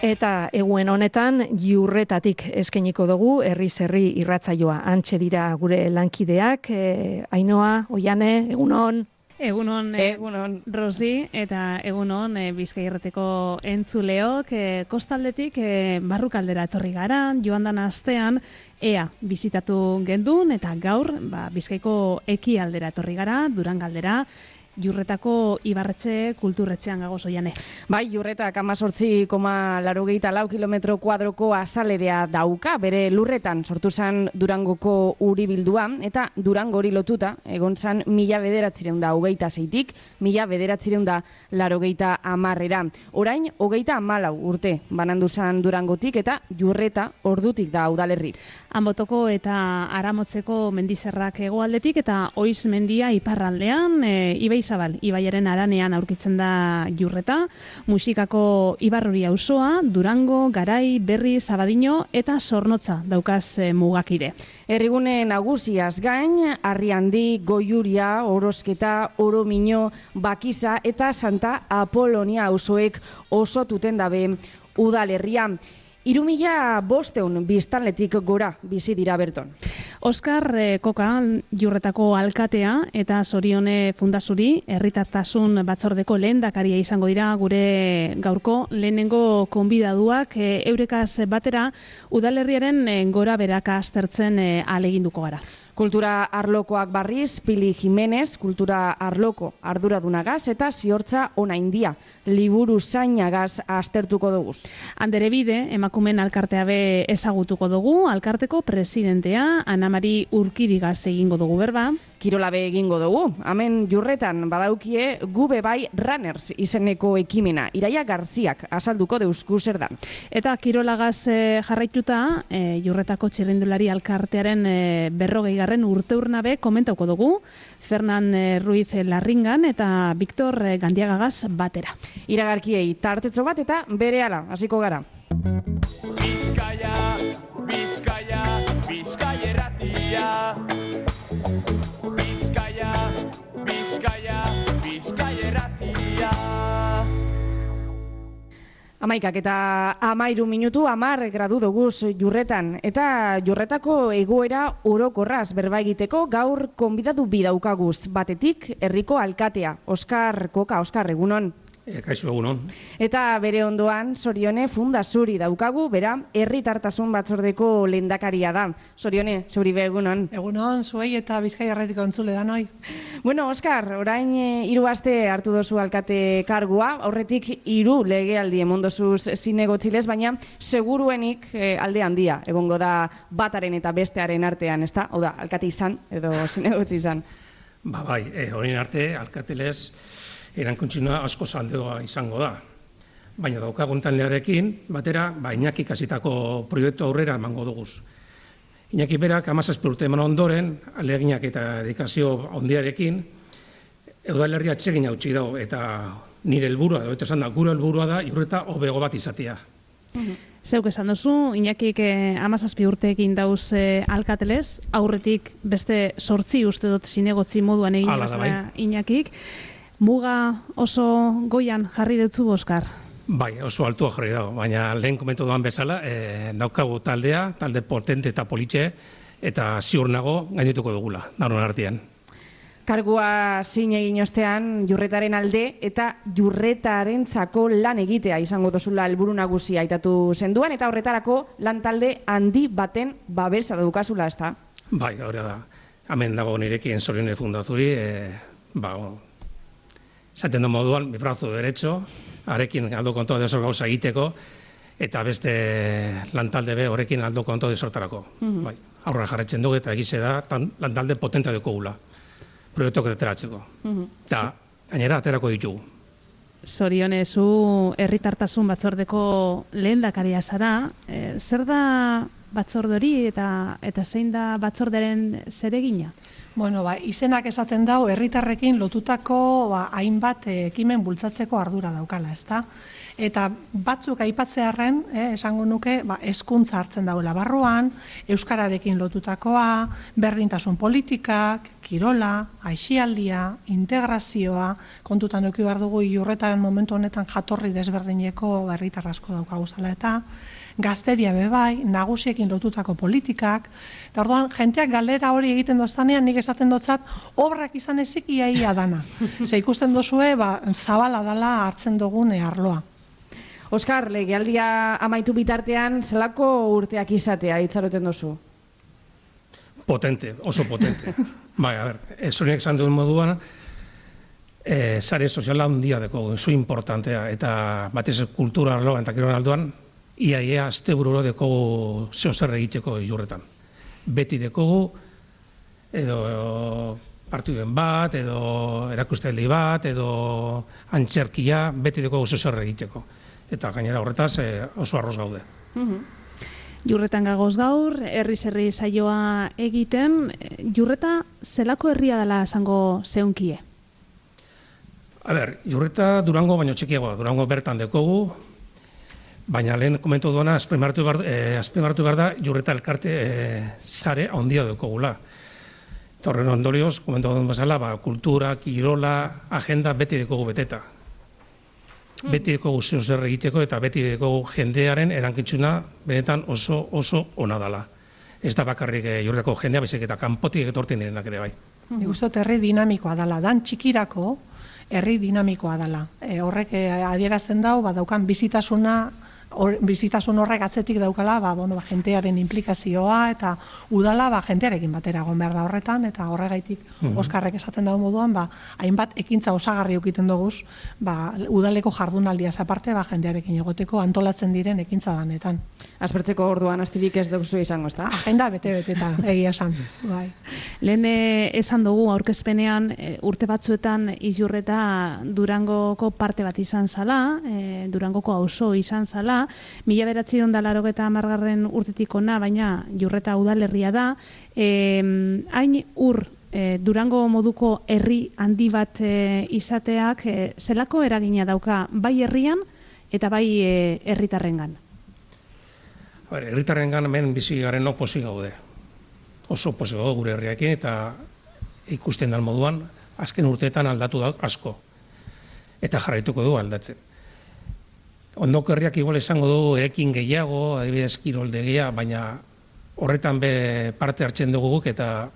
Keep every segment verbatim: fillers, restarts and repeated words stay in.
Eta eguen honetan Jurretatik eskainiko dugu herriz herri irratsaioa. Hantxe dira gure lankideak, e, Ainhoa, Oiane, egunon. Egunon, egunon, Rosi, eta egunon e, Bizkai Irratiko entzuleok, e, kostaldetik e, barrukaldera etorri gara, joan dan astean, ea bizitatu gendun, eta gaur, ba, Bizkaiko ekialdera etorri gara, Durangaldera, Jurretako Ibarretxe kulturretxean gagoz, Oiane. Bai, Jurretak amazortzi koma laurogeita lau kilometro kuadroko azalerea dauka, bere lurretan sortu zan Durangoko uribildua, eta Durangori lotuta, egon zan mila bederatzireun da hogeita zeitik, mila bederatzireun da larogeita amarrera. Orain, hogeita amalau urte banandu zan Durangotik, eta Jurreta ordutik da udalerri. Anbotoko eta Aramotzeko mendizerrak hegoaldetik, eta Oiz mendia iparraldean, e, Ibai Zabal, ibaiaren aranean aurkitzen da Jurreta, musikako Ibarruri auzoa, Durango, Garai, Berri, Zabadino eta Zornotza daukaz e, mugakide. Herrigune nagusiaz gain, Arriandi, Goiuria, Orosketa, Oromino, Bakiza eta Santa Apolonia auzoek osotuten dabe udalerria. Hiru mila bosteun biztanletik gora bizi dira berton. Oskar eh, Koka, Jurretako alkatea eta Zorione Fundazuri, herritartasun batzordeko lehendakaria izango dira gure gaurko lehenengo konbidaduak, e, eurekaz batera udalerriaren e, gora beraka aztertzen e, ahaleginduko gara. Kultura arlokoak barriz, Pili Jimenez, kultura arloko arduradunagaz eta ziortza onaindia, liburu zainagaz aztertuko duguz. Andere bide, emakumen alkartea be ezagutuko dugu, alkarteko presidentea, Ana Mari Urkirigaz egingo dugu berba. Kirola be egingo dugu, hemen Jurretan badaukie gube bai Runners izeneko ekimena, Iraia Garziak azalduko deuzku zer da. Eta kirolagaz e, jarraituta, e, Jurretako txirrindulari alkartearen e, berrogei garren urteurnabe komentauko dugu, Fernan e, Ruiz Larringan eta Victor e, Gandiagagaz batera. Iragarkiei tartetxo bat eta berehala hasiko gara. Bizkaia, Bizkaia, Bizkaia erratia. Bizkaia, Bizkaia, Bizkaia erratia. Amaikak eta amairu minutu amar gradu doguz Jurretan. Eta Jurretako egoera orokorraz berba egiteko gaur konbidatu bidaukaguz. Batetik, herriko alkatea, Oskar Koka. Oskar, egunon. E, kaixo egunon. Eta bere ondoan, Zorione Fundazuri daukagu, bera, herritartasun batzordeko lehendakaria da. Zorione, zuri be egunon. Egunon, zuei eta Bizkai Irratiko entzule da noi. Bueno, Oskar, orain e, hiru aste hartu dozu alkate kargua, aurretik hiru legealdi emondozuz zinegotzilez, baina seguruenik e, alde handia, egongo da bataren eta bestearen artean, ezta? Hau da, alkate izan edo zinegotzi izan. Ba bai, e, horien arte, alkatelez, erankuntzuna asko zaldeoa izango da. Baina daukagun taldearekin, batera, ba, Iñaki kasitako proiektu aurrera emango duguz. Iñaki berak hamazazpi urte eman ondoren, aleginak eta dedikazio ondiarekin, udalerria atsegin hautsi dago, eta nire helburua, edo esan da, gure helburua da, Jurreta hobego bat izatea. Zeuk esan duzu, Iñakik eh, hamazazpi urteekin dauz eh, alkatelez, aurretik beste sortzi uste dut zinegotzi moduan egin bazala Iñakik. Muga oso goian jarri dutzu, Oskar? Bai, oso altua jarri dago, baina lehen komentu duan bezala, e, daukagu taldea, talde potente eta politxe, eta ziur nago gainituko dugula, daron artean. Kargua zin egin ostean Jurretaren alde eta Jurretarentzako lan egitea izango dozula helburu nagusia aitatu zenduan, eta horretarako lan talde handi baten babesa daukazula, ezta? Bai, hori da. Hemen dago nirekin Zorione Fundazuri, e, ba, zaten du moduan, mi brazo derecho, arekin aldo konto desor gauza egiteko, eta beste lantalde be horrekin aldo konto desortarako. Mm-hmm. Bai, aurra jarretzen dugu eta egize da, tan, lantalde potentea dekogula, proiektuak ateratzeko. Mm-hmm. Eta gainera aterako ditugu. Zorione, zu herritartasun batzordeko lehendakaria zara, e, zer da batzordori eta eta zein da batzorderen zeregina? Bueno, ba, izenak esaten dau, herritarrekin lotutako ba, hainbat ekimen bultzatzeko ardura daukala, ezta? Eta batzuk aipatzearren, eh, esango nuke, ba, hezkuntza hartzen daula barruan, euskararekin lotutakoa, berdintasun politikak, kirola, aisialdia, integrazioa, kontutan eduki behar dugu Iurretaren momentu honetan jatorri desberdineko herritar asko daukagu zela eta gazteria bebai, nagusiekin lotutako politikak, eta orduan, jenteak galdera hori egiten doztanean, nik esaten dotzat, obrak izan ezik iaia dana. Ze ikusten dozue, ba, zabala dala hartzen dugun arloa. Oskar, legealdia amaitu bitartean, zelako urteak izatea itxaroten dozu? Potente, oso potente. Bai, a ber, zorinek esan duen moduan, e, sare soziala handia deko, zu importantea, eta batez kultura arloan eta kirolan aldoan, ia ia azte bururo dekogu zeo zer egiteko Iurretan. Beti dekogu, edo partiduen bat, edo erakustaldi bat, edo antzerkia, beti dekogu zeo zer egiteko. Eta gainera horretaz oso arroz gaude. Iurretan gagoz gaur, herriz-herri saioa egiten, Iurreta zelako herria dela esango zeunkie? A ber, Iurreta Durango baino txikiagoa, Durango bertan dekogu, baina lehen komentu duena, azpimarratu behar, eh, azpimarratu behar da, Iurreta elkarte eh, sare handia dekogula. Eta horren ondorioz, komentu duen bezala, ba, kultura, kirola, agenda beti dekogu beteta. Beti dekogu zeo zer egiteko eta beti dekogu jendearen erankitzuna benetan oso oso ona dala. Ez da bakarrik e, Iurretako jendea, baizik eta kanpotik etortzen direnak ere bai. Nik uste dut herri dinamikoa dela, dan txikirako herri dinamikoa dela. E, horrek e, adierazten dau, ba, daukan bizitasuna, or, bizitasun horrek atzetik daukala, ba, bueno, ba, jentearen implikazioa eta udala ba, jentearekin batera egon behar da horretan, eta horregaitik mm-hmm. Oskarrek esaten dago moduan, ba, hainbat ekintza osagarri ukiten doguz, ba, udaleko jardunaldiaz aparte, ba, jendearekin egoteko antolatzen diren ekintza danetan. Aspertzeko orduan astirik ez duzu izango, ezta? Agenda bete-beteta, egia esan. Bai. Lehen esan dugu aurkezpenean urte batzuetan Iurreta Durangoko parte bat izan zala, e, Durangoko auzo izan zala, mila bederatziehun eta laurogeita hamargarren urtetik ona, baina Iurreta udalerria da, e, hain ur e, Durango moduko herri handi bat e, izateak e, zelako eragina dauka bai herrian eta bai e, herritarrengan? Herritarrengan hemen bizi garen oposi gaude. Oso oposi gaude gure herriakin eta ikusten dal moduan azken urteetan aldatu da asko. Eta jarraituko du aldatzen. Ondoko herriak igual esango du erekin gehiago, adibidez kiroldegia, baina horretan be parte hartzen dugu guk eta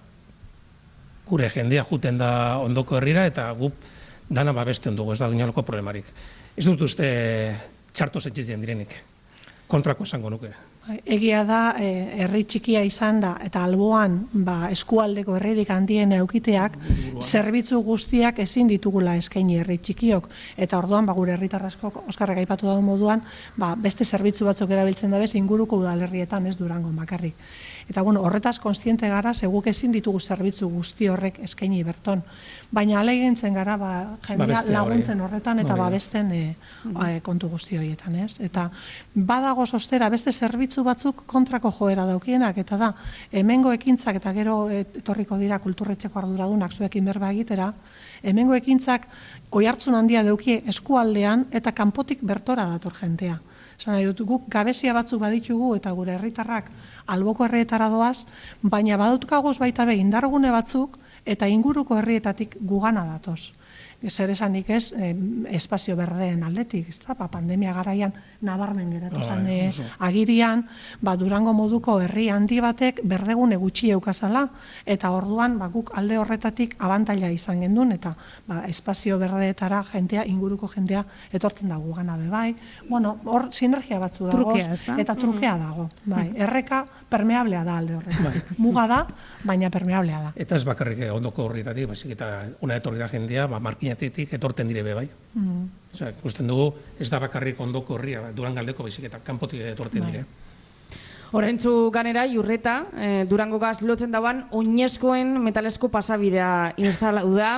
gure jendea juten da ondoko herrira eta guk dana babesten dugu, ez da inolako problemarik. Ez dut uste txarto zetxitzen direnik. Kontrako esango nuke. Egia da, e, herri txikia izan da, eta alboan ba, eskualdeko herririk handien eukiteak, zerbitzu guztiak ezin ditugula eskaini herri txikiok. Eta orduan, ba, gure herritar askok, Oskarrek aipatu dago moduan, ba, beste zerbitzu batzuk erabiltzen dabez inguruko udalerrietan, ez Durangon bakarrik. Eta bueno, horretaz kontziente gara, seguk ezin ditugu zerbitzu guzti horrek eskaini berton. Baina alegintzen gara, ba, jendea laguntzen horretan eta babesten e, e, kontu guzti horietan, ez? Eta badago ostera beste zerbitzu batzuk kontrako joera daukienak, eta da, hemengo ekintzak eta gero etorriko dira kulturretxeko arduradunak zuekin berba egitera, hemengo ekintzak oihartzun handia daukie eskualdean eta kanpotik bertora dator jentea. Esan nahi dut, guk gabezia batzuk baditugu eta gure herritarrak alboko herrietara doaz, baina badutkagoz baita be indargune batzuk eta inguruko herrietatik gugana datoz. Zer esanik ez, eh, espazio berdeen aldetik, ezta? Ba, pandemia garaian nabarmen geratu zen eh, agirian, ba, Durango moduko herri handi batek berdegune gutxi eukazala, eta orduan ba, guk alde horretatik abantaila izan gendun, eta ba, espazio berdeetara jentea, inguruko jendea etortzen da gugana bebai. Bueno, hor sinergia batzu dago, eta trukea dago. Bai, erreka permeablea da alde horretak. Muga da, baina permeablea da. Eta ez bakarrik ondoko horretatik, baizik eta una etorri da jendea, ba, markinatetik etorten dire be bai. Mm. Osea, ikusten dugu, ez da bakarrik ondoko horria, Durangaldeko baizik eta kanpotik etorten dire. Horrentzu ganera, Iurreta, eh, Durango gaz lotzen dauan, oinezkoen metalesko pasabidea instalau da,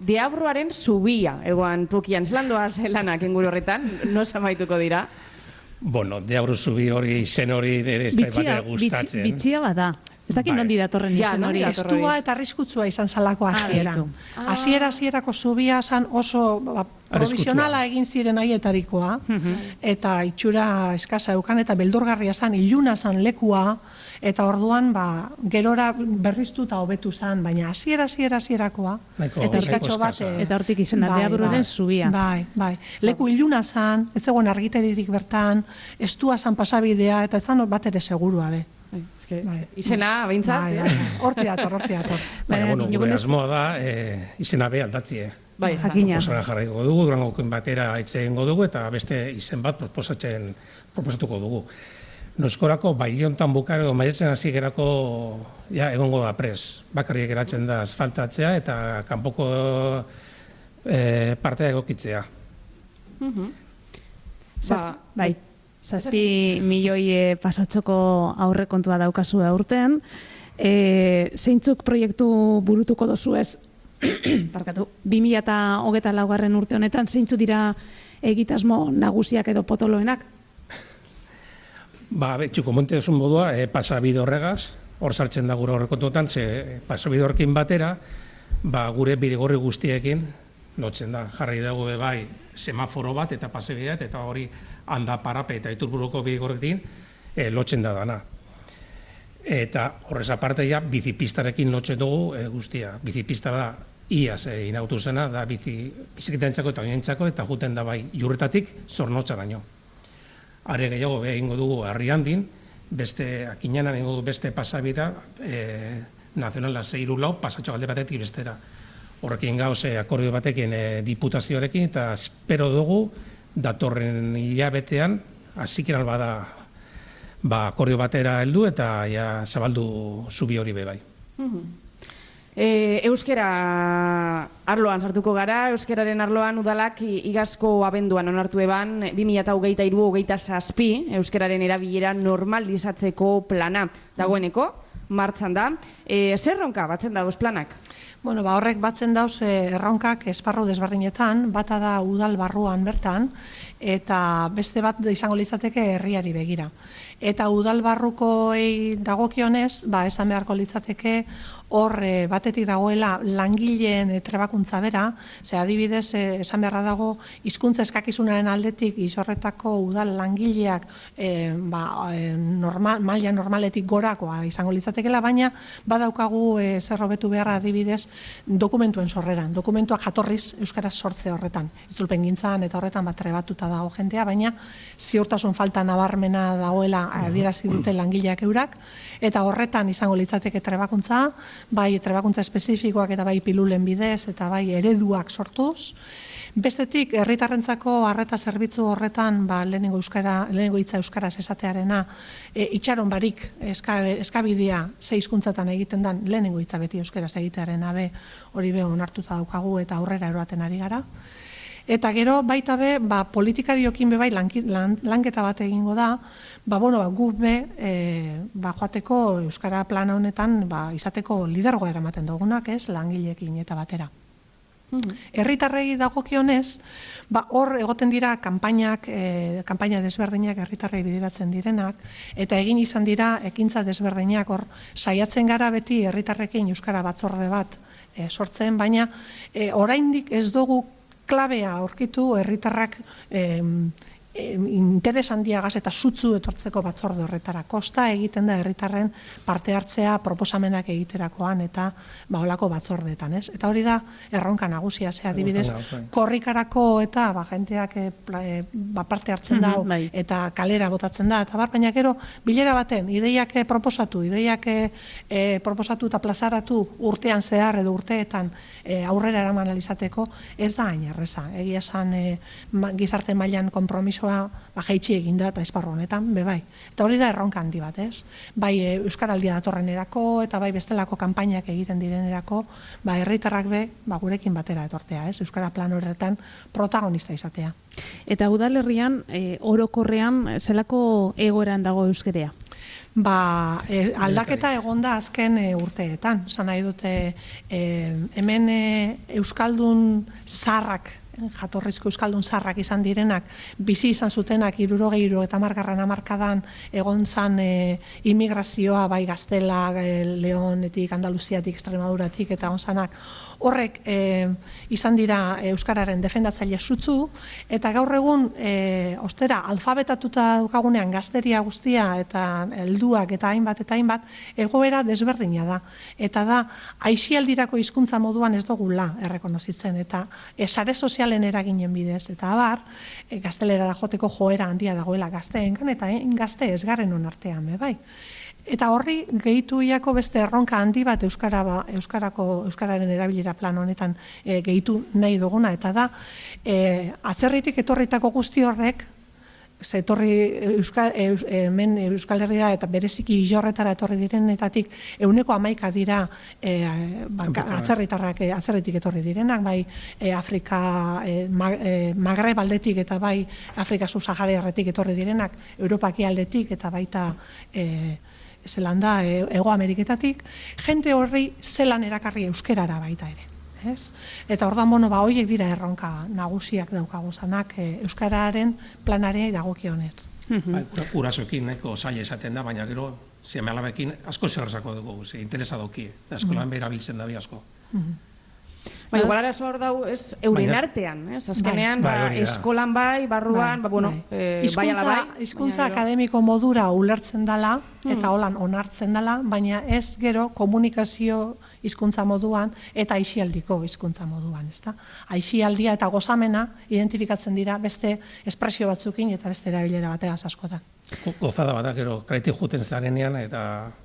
Deabruaren zubia, egoan tokian, zelan doaz lanak inguru horretan, no samaituko dira? Bueno, deabru zubi hori, izen hori, ez da Bitxia, bat gustatzen. bitxia bada. Ez dakit Bai. nondi datorren Ja, izen hori. nondi Estua eta arriskutsua izan zalako hasieran. beitu. Hasiera hasierako zubia zan oso ba, provisionala egin ziren haietarikoa, eta itxura eskasa eukan, eta beldurgarria zan, iluna zan lekua, eta orduan ba, gerora berriztu eta hobetu zan, baina hasiera hasiera hasierakoa, Nahiko- eta nahiko eskatxo bat... eskasa. eh, Eta hortik izena, bai, deabruren bai, zubia. Bai, bai. Leku iluna zan, ez zegoen argiteririk bertan, estua zan pasabidea, eta ez zan bat ere segurua be. Bai. Izena, behintzat. Bai, bai. Horti dator, horti dator. Baina, bueno, gure Jogunez- asmoa da, eh, izena be aldatzie. Bai, ez da. Jakina. Proposana jarraiko dugu, Durangokoen batera hitz egingo dugu, eta beste izen bat proposatzen, proposatuko dugu. Noskorako, bai hontan bukare edo maiatzen hasi gerako, ja, egongo da pres. Bakarrik geratzen da asfaltatzea eta kanpoko eh, partea egokitzea. Zaz, Ba, bai, zazpi milioi e, pasatxoko aurrekontua daukazu aurten. E, zeintzuk proiektu burutuko dozu ez, barkatu, bi mila hogeita laugarren urte honetan, zeintzu dira egitasmo nagusiak edo potoloenak? Ba, betxuko monte duzun modua, e, pasabide horregaz, hor sartzen da gure aurrekontuetan, ze pasabide horrekin batera, ba, gure bidegorri guztiekin lotzen da. Jarri dugu be bai semaforo bat eta pasabidea, eta hori handa parape eta iturburuko bidegorrekin e, lotzen da dana. Eta horrez aparte ja, bizipistarekin lotzen dugu e, guztia. Bizipista da, iaz e, inautu zena, da bizi, biziketentzako eta oinentzako, eta juten da bai jurretatik zornotzaraino. Are gehiago be egingo dugu herri handin, beste akiñanan egingo dugu beste pasabida, e, nazionala zeiru lau, pasatxo alde batetik bestera. Horrekin gauz e, akordio batekin e, diputazioarekin, eta espero dugu datorren hilabetean, hasikiran bada ba, akordio batera heldu eta ja zabaldu zubi hori be bai. E, euskera arloan sartuko gara, euskeraren arloan udalak i- igazko abenduan onartu eban bi mila hogeita hiru hogeita zazpi euskeraren erabilera normalizatzeko plana dagoeneko, martxan da. E, zer ronka batzen dagoz planak? Bueno, ba, horrek batzen dauz eh, erronkak esparru desberdinetan, bata da udal barruan bertan, eta beste bat izango litzateke herriari begira. Eta udal barrukoei dagokionez, ba, esan beharko litzateke hor e, batetik dagoela langileen e, trebakuntza bera, ze adibidez e, esan beharra dago hizkuntza eskakizunaren aldetik izorretako udal langileak e, ba, e, normal, maila normaletik gorakoa izango litzatekela, baina badaukagu e, zer hobetu beharra adibidez dokumentuen sorreran, dokumentuak jatorriz euskaraz sortze horretan, itzulpengintzan eta horretan bat trebatuta dago jendea, baina ziurtasun falta nabarmena dagoela adierazi dute langileak eurak, eta horretan izango litzateke trebakuntza, bai trebakuntza espezifikoak eta bai pilulen bidez eta bai ereduak sortuz. Bestetik, herritarrentzako arreta zerbitzu horretan, ba, lehenengo euskara, lehenengo hitza euskaraz esatearena, e, itxaron barik eska, eskabidea ze hizkuntzatan egiten dan, lehenengo hitza beti euskaraz egitearena be, hori be onartuta daukagu eta aurrera eroaten ari gara. Eta gero baita be, ba, politikariokin be bai lanki, lan, lanketa bat egingo da, ba, bueno, ba, gu be, e, ba, joateko euskara plana honetan, ba, izateko lidergoa eramaten dugunak, ez, langileekin eta batera. Herritarrei dagokionez, ba, hor egoten dira kanpainak, e, kanpaina desberdinak herritarrei bideratzen direnak, eta egin izan dira ekintza desberdinak, hor saiatzen gara beti herritarrekin euskara batzorde bat e, sortzen, baina e, oraindik ez dugu klabea aurkitu herritarrak e, interes handiagaz eta sutzu etortzeko batzorde horretara. Kosta egiten da herritarren parte hartzea proposamenak egiterakoan eta ba holako batzordeetan, ez? Eta hori da erronka nagusia, ze adibidez, korrikarako eta ba jenteak e, e, ba parte hartzen da bai. eta kalera botatzen da eta bar, baina gero bilera baten ideiak proposatu, ideiak e, proposatu eta plazaratu urtean zehar edo urteetan e, aurrera eraman ahal izateko ez da hain erreza. Egia esan e, ma, gizarte mailan konpromisoa ba, jaitsi egin da eta esparru honetan, be bai. Eta hori da erronka handi bat, ez? Bai e, Euskaraldia datorrenerako eta bai bestelako kanpainak egiten direnerako, ba herritarrak be, ba gurekin batera etortea, ez? Euskara plan horretan protagonista izatea. Eta udalerrian, e, orokorrean, zelako egoeran dago euskerea? Ba, e, aldaketa egonda azken e, urteetan. Zan nahi dute, e, hemen e, Euskaldun zaharrak jatorrizko euskaldun zarrak izan direnak, bizi izan zutenak hirurogei eta hamargarren hamarkadan egon zan e, immigrazioa bai Gaztela, e, Leonetik, Andaluziatik, Extremaduratik eta onzanak, horrek e, izan dira euskararen defendatzaile sutsu, eta gaur egun e, ostera alfabetatuta daukagunean gazteria guztia eta helduak eta hainbat eta hainbat egoera desberdina da. Eta da, aisialdirako hizkuntza moduan ez dugula errekonozitzen, eta sare sozialen eraginen bidez, eta abar, e, gaztelerara joteko joera handia dagoela gazteengan, eta e, gazte ez garen onartean, be, bai. Eta horri gehitu iako beste erronka handi bat euskara ba, euskarako euskararen erabilera plan honetan e, gehitu nahi duguna, eta da e, atzerritik etorritako guzti horrek etorri euskal, eus, hemen Euskal Herrira eta bereziki Illorretara etorri direnetatik ehuneko hamaika dira e, ba, atzerritarrak e, atzerritik etorri direnak, bai e, Afrika e, ma, e, Magreb aldetik eta bai Afrika subsahariarretik etorri direnak, Europaki aldetik eta baita e, Zelanda, Hego Ameriketatik, jende horri zelan erakarri euskerara baita ere. Ez? Eta orduan bono, ba, horiek dira erronka nagusiak daukaguzanak e, euskararen planarea dagokionez. Ba, urasoekin nahiko zaila esaten da, baina gero seme alabekin asko zerrezako dugu, ze interesa dauki, eskolan behar abiltzen dabi asko. Baina, igual arazo hor dau, ez, euren artean, ez? Azkenean, bai, ba, eskolan bai, barruan, ba, bueno, bai, bai ala bai. Hizkuntza akademiko modura ulertzen dela, eta holan onartzen dela, baina ez gero komunikazio hizkuntza moduan eta aisialdiko hizkuntza moduan, ezta? Aisialdia eta gozamena identifikatzen dira beste espresio batzukin eta beste erabilera bategaz askotan. Gozada bat da, gero, kraitik juten zarenean, eta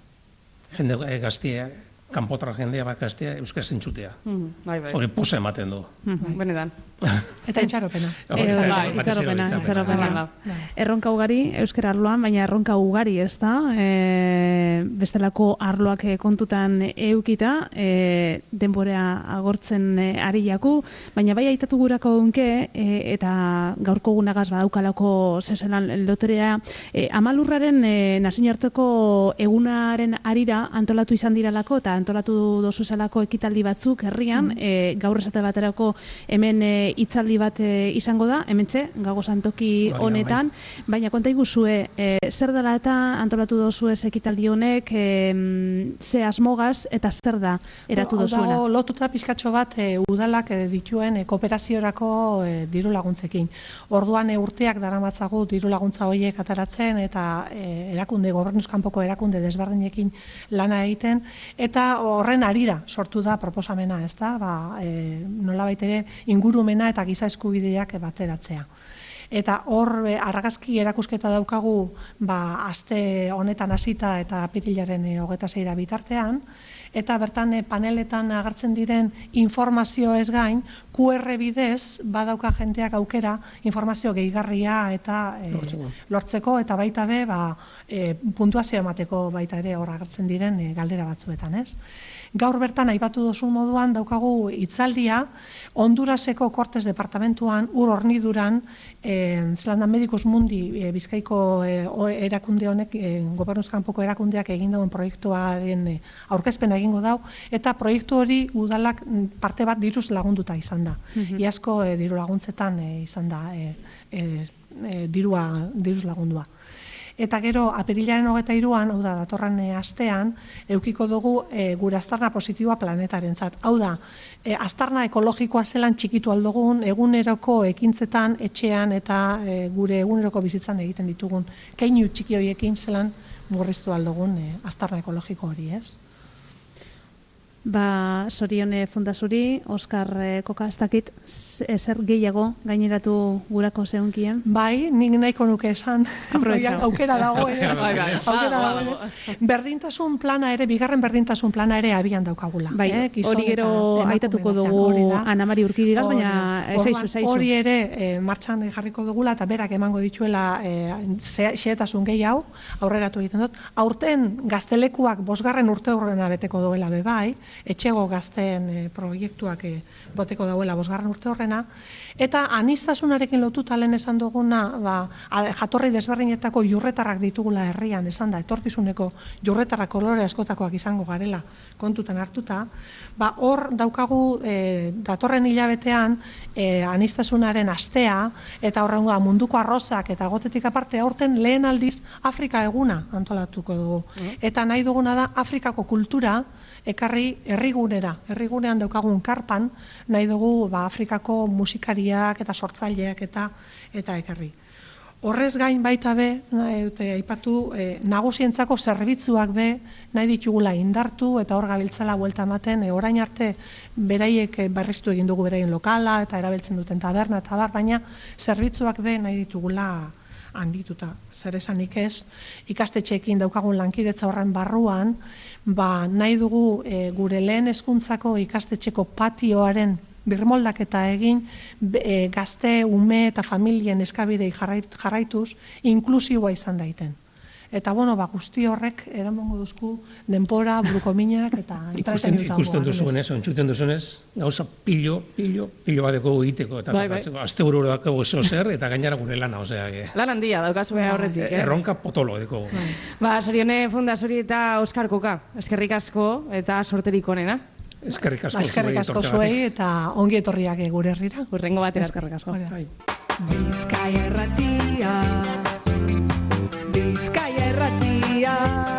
jende gaztia, kanpotra jendea bat gaztea, euskara zentzutea. Hori posa ematen du. Benetan. Eta itxaropena. Itxaropena, itxaropena. Erronka ugari euskara arloan, baina erronka ugari ez da, bestelako arloak kontutan eukita, denborea agortzen ari jaku, baina bai aitatu gurako unke, eta gaurko gunagaz badaukalako zezelan loterea, amalurraren nazioarteko egunaren arira antolatu izan diralako, eta antolatu dozu zelako ekitaldi batzuk herrian, mm. e, gaur esate baterako hemen e, hitzaldi bat e, izango da, hementxe, gago santoki honetan, baina konta iguzue, e, zer dela eta antolatu dozu ez ekitaldi honek, e, ze asmogaz eta zer da eratu dozuena? Dago lotuta pizkatxo bat e, udalak e, dituen e, kooperaziorako e, diru laguntzekin. Orduan e, urteak daramatzagu diru laguntza horiek ataratzen eta e, erakunde, gobernuzkanpoko erakunde desberdinekin lana egiten, eta horren arira sortu da proposamena, ez da, ba, e, nolabait ere ingurumena eta giza eskubideak bateratzea. Eta hor argazki erakusketa daukagu ba, aste honetan hasita eta apirilaren hogeita seira bitartean, eta bertan paneletan agertzen diren informazio ez gain, Q R bidez badauka jenteak aukera informazio gehigarria eta e, lortzeko. lortzeko, eta baita be ba, e, puntuazio emateko baita ere hor agertzen diren e, galdera batzuetan, ez? Gaur bertan aipatu duzun moduan daukagu hitzaldia Honduraseko Kortes Departamentuan ur horniduran e, Zelanda Medicus Mundi e, Bizkaiko e, erakunde honek e, gobernuzkanpoko erakundeak egin dauen proiektuaren e, aurkezpena egingo dau, eta proiektu hori udalak parte bat diruz lagunduta izan da. Mm-hmm. Iazko e, diru laguntzetan e, izan da e, e, e, dirua, diruz lagundua. Eta gero, apirilaren hogeita hiruan, hau da, datorren e, astean, eukiko dugu e, gure aztarna positiboa planetarentzat. Hau da, e, aztarna ekologikoa zelan txikitu aldogun, eguneroko ekintzetan, etxean eta e, gure eguneroko bizitzan egiten ditugun keinu txiki horiekin zelan murriztu aldogun e, aztarna ekologiko hori, ez? Ba, Sorione Fundazuri, Oskar Koka, ez dakit, ezer gehiago gaineratu gurako zeunkien? Bai, nik nahiko nuke esan, aukera dago, ez? Bai, bai. Aukera dago, ez? Berdintasun plana ere, bigarren berdintasun plana ere abian daukagula. Bai, eh? Hori gero aitatuko dugu Ana Mari Urkidigaz, baina zaizu, zaizu. Hori ere e, martxan jarriko dugula, eta berak emango dituela e, xehetasun gehiago, aurreratu egiten dut. Aurten gaztelekuak bosgarren urte horrena beteko duela be bai, etxego gazteen e, proiektuak e, boteko dauela bosgarren urte horrena, eta aniztasunarekin lotuta lehen esan duguna, ba, jatorri desberdinetako jurretarrak ditugula herrian, esan da, etorkizuneko jurretarrak kolore askotakoak izango garela kontutan hartuta, ba, hor daukagu e, datorren hilabetean e, aniztasunaren astea, eta horrengoa munduko arrozak eta gotetik aparte aurten lehen aldiz Afrika eguna antolatuko dugu. Mm. Eta nahi duguna da Afrikako kultura ekarri herrigunera, herrigunean daukagun karpan, nahi dugu ba, Afrikako musikariak eta sortzaileak eta eta ekarri. Horrez gain baita be, nahi dute aipatu, eh, nagusientzako zerbitzuak be nahi ditugula indartu eta hor gabiltzala buelta ematen, eh, orain arte beraiek eh, berriztu egin dugu beraien lokala eta erabiltzen duten taberna eta bar, baina zerbitzuak be nahi ditugula handituta. Zer esanik ez, ikastetxeekin daukagun lankidetza horren barruan, ba, nahi dugu e, gure lehen hezkuntzako ikastetxeko patioaren birmoldaketa egin e, gazte, ume eta familien eskabidei jarraituz inklusiboa izan daiten. Eta, bueno, ba, guzti horrek eramango duzku denpora, brukominak eta ikusten, ikusten duzuenez, ontsuten duzuenez, gauza pilo, pilo, pilo bateko egiteko eta bai, bai. Azte buru dago eso zer eta gainara gure lana, osea. Lan handia, daukazu beha horretik. Eh? Erronka potolo deko. Bai. Ba, Sorione Fundazori eta Oskar Koka, eskerrik asko eta sorterik onena. Eskerrik asko, ba, eskerrik asko zuei eta ongi etorriak gure herrira. Urrengo batera. Eskerrik asko. Bizkaia Irratia, Bizkaia Irratia.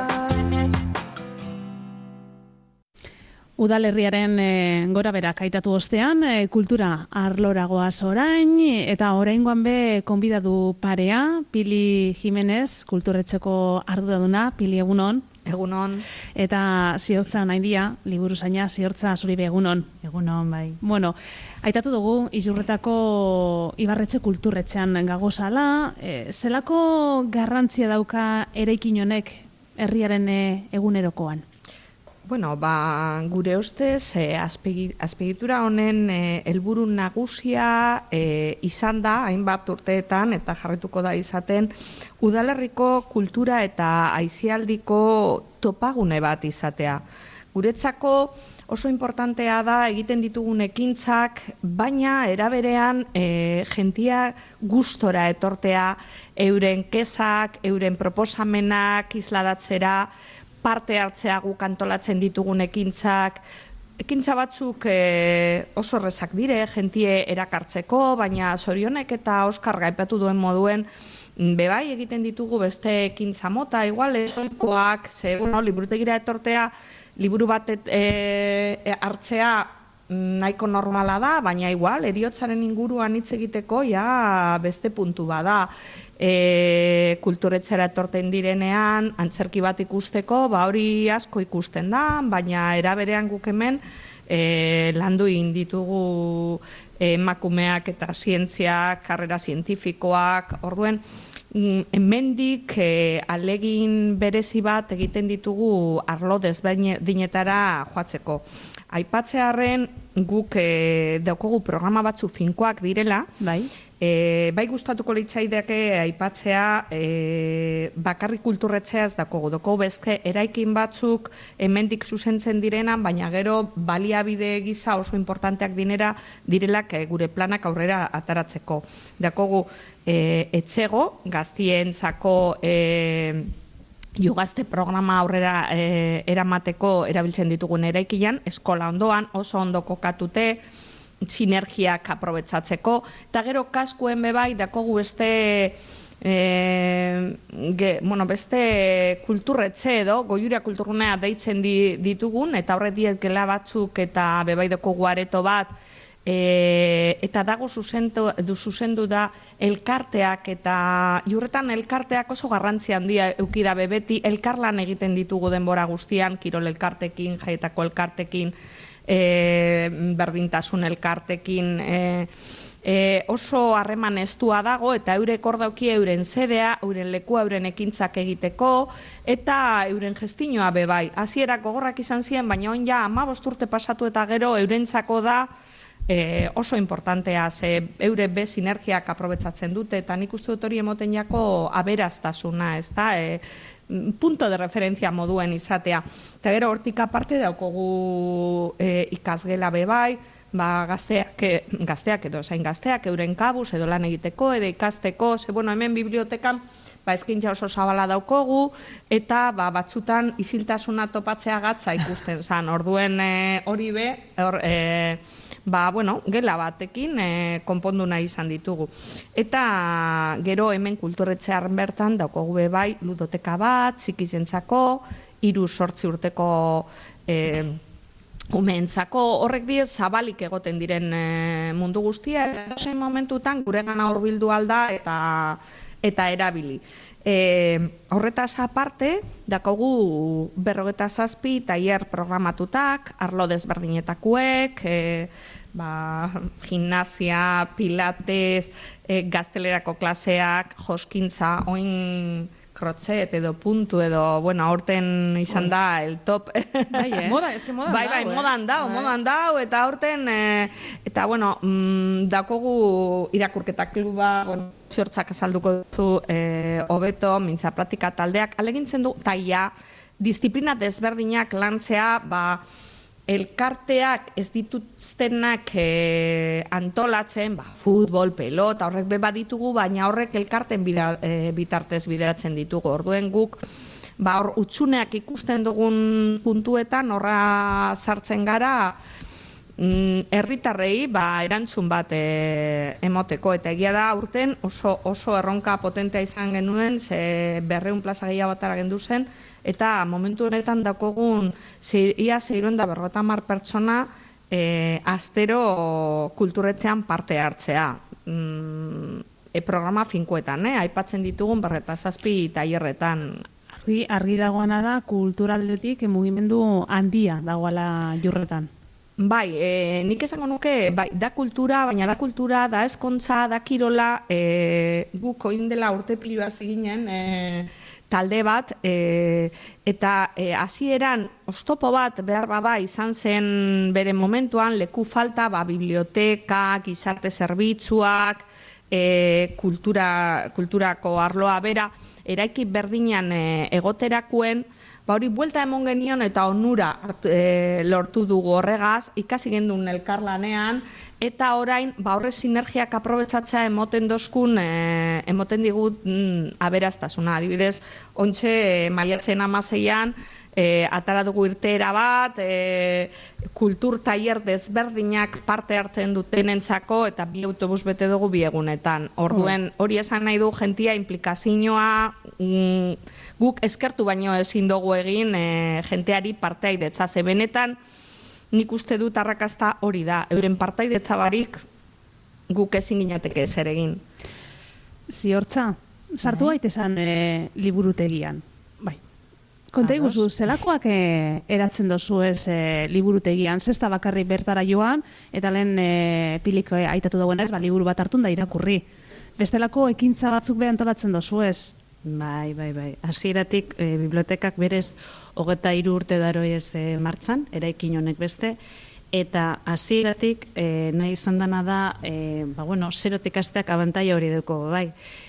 Udalerriaren e, gora berak aitatu ostean, e, kultura arloragoaz orain, eta oraingoan be konbidatu parea, Pili Jimenez, kulturretxeko arduraduna, Pili egunon. Egunon. Eta ziortza nahi dia, liburu zaina, ziortza zuribe egunon. Egunon, bai. Bueno, aitatu dugu, Izurretako Ibarretxe kulturretxean gagozala, e, zelako garrantzia dauka eraikin honek herriaren e, egunerokoan? Bueno, ba, gure ustez, eh, azpegi, azpegitura honen eh, helburu nagusia eh, izan da, hainbat urteetan, eta jarretuko da izaten, udalerriko kultura eta aisialdiko topagune bat izatea. Guretzako oso importantea da egiten ditugun ekintzak, baina eraberean eh, jentia gustora etortea, euren kezak, euren proposamenak isladatzera, parte hartzea guk antolatzen ditugun ekintzak, ekintza batzuk e, oso errezak dire, jentie erakartzeko, baina Zorionek eta Oskar gaipatu duen moduen, bebai egiten ditugu beste ekintza mota, igual ezoikoak, ze, bueno, liburutegira etortea, liburu bat e, hartzea nahiko normala da, baina igual, eriotzaren inguruan hitz egiteko, ja beste puntu bada. E, kulturetzera etorten direnean, antzerki bat ikusteko, ba hori asko ikusten da, baina eraberean guk hemen e, landu egin ditugu emakumeak eta zientziak, karrera zientifikoak, orduen, hemendik e, alegin berezi bat egiten ditugu arlo desberdinetara joatzeko. Aipatzearren guk e, daukogu programa batzu finkoak direla, bai, E, bai gustatuko litzaidake aipatzea e, bakarrik kulturretxeaz dakogu. Doko bezke eraikin batzuk hemendik zuzentzen direnan, baina gero baliabide gisa oso importanteak dinera direlak e, gure planak aurrera ataratzeko. Dakogu e, etxego, gaztientzako e, Jugazte programa aurrera e, eramateko erabiltzen ditugun eraikian, eskola ondoan, oso ondo kokatute, sinergiak aprobetsatzeko, eta gero kaskuen bebai dakogu beste e, ge, bueno, beste kulturretxe edo, goiura kulturgunea deitzen di, ditugun, eta horre diet gela batzuk eta bebai dakogu areto bat, e, eta dago zuzendu, du, zuzendu da elkarteak, eta jurretan elkarteak oso garrantzi handia eukida bebeti, elkarlan egiten ditugu denbora guztian, kirol elkartekin, jaietako elkartekin, E, berdintasun elkartekin e, e, oso harreman estua dago eta eurek hor dauki euren zedea, euren lekua, euren ekintzak egiteko eta euren gestinoa bebai. Hasierak gogorrak izan ziren, baina on ja hamabost urte pasatu eta gero eurentzako da e, oso importantea, ze eure be sinergiak aprobetsatzen dute eta nik uste dut hori emoten jako aberastasuna, ez da? E, punto de referentzia moduen izatea. Eta gero hortik aparte daukogu e, ikasgela bebai, ba, gazteak, gazteak edo zain gazteak euren kabuz edo lan egiteko edo ikasteko, ze bueno, hemen bibliotekan ba, eskintza oso zabala daukogu, eta ba, batzutan isiltasuna topatzea gatza ikusten zan. Orduen e, hori be, or, e, ba, bueno, gela batekin e, konpondu nahi izan ditugu. Eta gero hemen kulturretxean bertan daukogu be bai ludoteka bat, zikizentzako, hiru sortzi urteko e, umeentzako, horrek diez zabalik egoten diren e, mundu guztia, eta zein momentutan gure gana hurbildu alda eta eta erabili. E, horretaz aparte, dakogu berrogeta zazpi tailer programatutak, arlo desberdinetakuek, e, ba, gimnasia, pilates, e, gaztelerako klaseak, joskintza, oin krotxet edo puntu edo, bueno, aurten izan da el top. Bai, eh? Moda, eske modan bai, bai, dau, eh? modan dau, bai. modan dau, eta aurten, e, eta, bueno, mm, dakogu irakurketa kluba, bueno, ziortzak azalduko duzu hobeto, e, mintza praktika taldeak, alegintzen du, taia, disiplina desberdinak lantzea, ba, elkarteak ez dituztenak e, antolatzen, ba, futbol, pelota, horrek be baditugu, baina horrek elkarten bida, e, bitartez bideratzen ditugu. Orduen guk, ba, hor utzuneak ikusten dugun puntuetan, horra sartzen gara, mm, herritarrei ba, erantzun bat e, emoteko. Eta egia da, aurten oso, oso erronka potentea izan genuen, ze berreun plaza gehiago batara gendu zen, eta momentu honetan dakogun ia zeiron da berrota mar pertsona e, astero kulturretxean parte hartzea. Mm, e, programa finkoetan, eh? Aipatzen ditugun berreta zazpi tailerretan. Argi, argi dagoena da kulturaldetik mugimendu handia dagoela Jurretan. Bai, e, nik esango nuke, bai, da kultura, baina da kultura, da eskontza, da kirola, e, guk oin dela urte pilua ziginen, e, talde bat, e, eta hasieran e, oztopo bat behar bada izan zen bere momentuan leku falta, ba, biblioteka, gizarte zerbitzuak, e, kultura, kulturako arloa bera, eraiki berdinan e, egoterakuen, ba hori buelta emon genion eta onura e, lortu dugu horregaz, ikasi gendun elkarlanean, eta orain ba horre sinergiak aprobetsatzea emoten dozkun, e, emoten digut mm, aberastasuna. Adibidez, ontxe e, maiatzen amaseian, e, atara dugu irteera bat, e, kultur tailer desberdinak parte hartzen dutenentzako, eta bi autobus bete dugu bi egunetan. Orduen, hori esan nahi du jentia implikazioa, mm, guk eskertu baino ezin dugu egin e, jenteari parteaidetza. Ze benetan, nik uste dut arrakasta hori da. Euren partaidetza barik guk ezin ginateke zer egin. Ziortza, sartu gaitesan e, liburutegian. Bai. Konta iguzu, zelakoak e, eratzen dozu ez e, liburutegian, zesta bakarri bertara joan, eta lehen e, piliko e, aitatu dagoen ez, ba, liburu bat hartun da irakurri. Bestelako ekintza batzuk behan antolatzen dozu ez? Bai, bai, bai. Hasieratik e, bibliotekak berez hogeta hiru urte daro ez e, martxan, eraikin honek beste, eta hasieratik e, nahi izan dana da, e, ba, bueno, zerotik asteak abantaia hori duko, bai.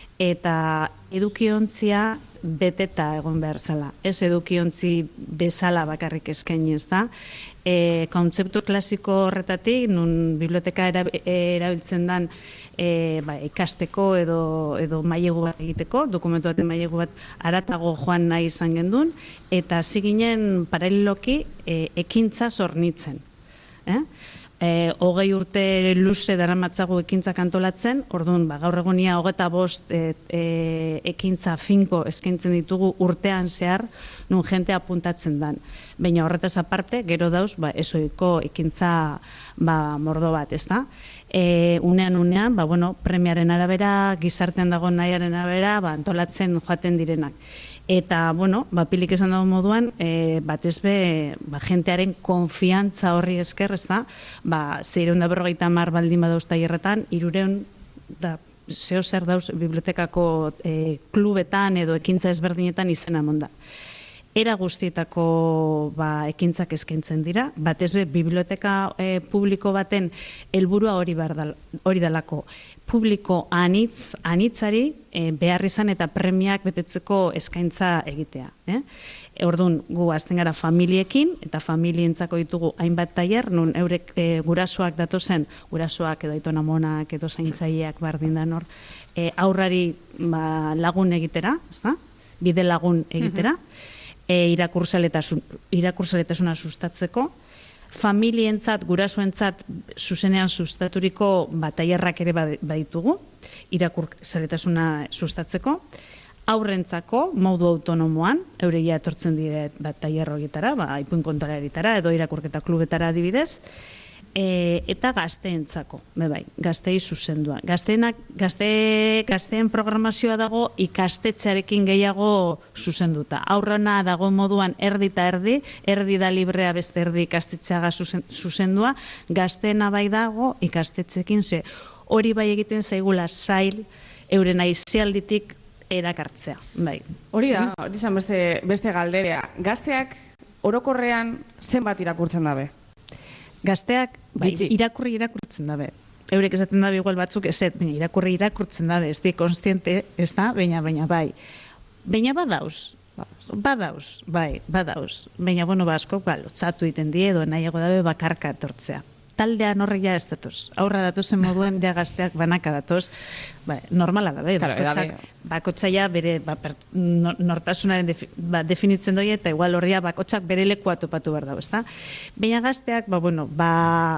Eta edukiontzia beteta egon behar zala. Ez edukiontzi bezala bakarrik eskaini ez da. E, kontzeptu klasiko horretatik, nun biblioteka erabiltzen dan e, ba, ikasteko edo, edo mailegu bat egiteko, dokumentu baten mailegu bat aratago joan nahi izan gendun, eta ziginen paraleloki e, ekintza zornitzen. Eh? E, hogei urte luze daramatzago ekintzak antolatzen, orduan, ba, gaur egonia hogeta bost e, e, ekintza finko eskaintzen ditugu urtean zehar, nun jente apuntatzen dan. Baina horretaz aparte, gero dauz, ba, ezoiko ekintza ba, mordo bat, ez da? E, unean, unean, ba, bueno, premiaren arabera, gizartean dago nahiaren arabera, ba, antolatzen joaten direnak. Eta, bueno, ba, pilik esan dago moduan, e, batez be, ba, jentearen konfiantza horri esker, ez da, ba, zeireun da berrogeita mar baldin badauz tailerretan, irureun da, zeo zer dauz bibliotekako e, klubetan edo ekintza ezberdinetan izena monda. era guztietako ba, ekintzak eskaintzen dira, batez be biblioteka e, publiko baten helburua hori behar hori dalako. Publiko anitz, anitzari e, behar izan eta premiak betetzeko eskaintza egitea. Eh? Orduan, gu azten gara familiekin, eta familientzako ditugu hainbat tailer, nun eurek e, gurasoak datozen, gurasoak edo aitona monak edo zaintzaileak bardin da nor, e, aurrari ba, lagun egitera, ezta? Bide lagun egitera, e, irakurtzaletasun, irakurtzaletasuna sustatzeko, familientzat, gurasoentzat zuzenean sustaturiko ba, tailerrak ere baditugu, irakurtzaletasuna sustatzeko, aurrentzako, modu autonomoan, euregia etortzen dire bat tailer horietara, ba, ipuin kontalaritara edo irakurketa klubetara adibidez, e, eta gazteentzako, be bai, gaztei zuzendua. Gazteenak, gazte, gazteen programazioa dago ikastetxearekin gehiago zuzenduta. Aurrena dago moduan erdi eta erdi, erdi da librea beste erdi ikastetxeaga zuzendua, gazteena bai dago ikastetxekin, ze hori bai egiten zaigula zail, euren aizialditik erakartzea, bai. Hori da, hori izan beste, beste galderea. Gazteak orokorrean zenbat irakurtzen dabe? Gazteak bai, irakurri irakurtzen dabe. Eurek esaten dabe igual batzuk eset, baina irakurri irakurtzen dabe, ez di konstiente, ez da, baina, baina bai. Baina badauz, badauz, bai, badauz. Baina, bueno, basko, ba, lotzatu iten die, edo nahiago dabe bakarka etortzea. Taldean horrek ja ez datoz. Aurra datozen moduen ja gazteak banaka datoz. Ba, normala da, bai. Bakotxak, bakotxaia bere ba, per, nortasunaren defi, ba, definitzen doi eta igual horria bakotxak bere lekua topatu behar dago, ezta? Baina gazteak, ba, bueno, ba,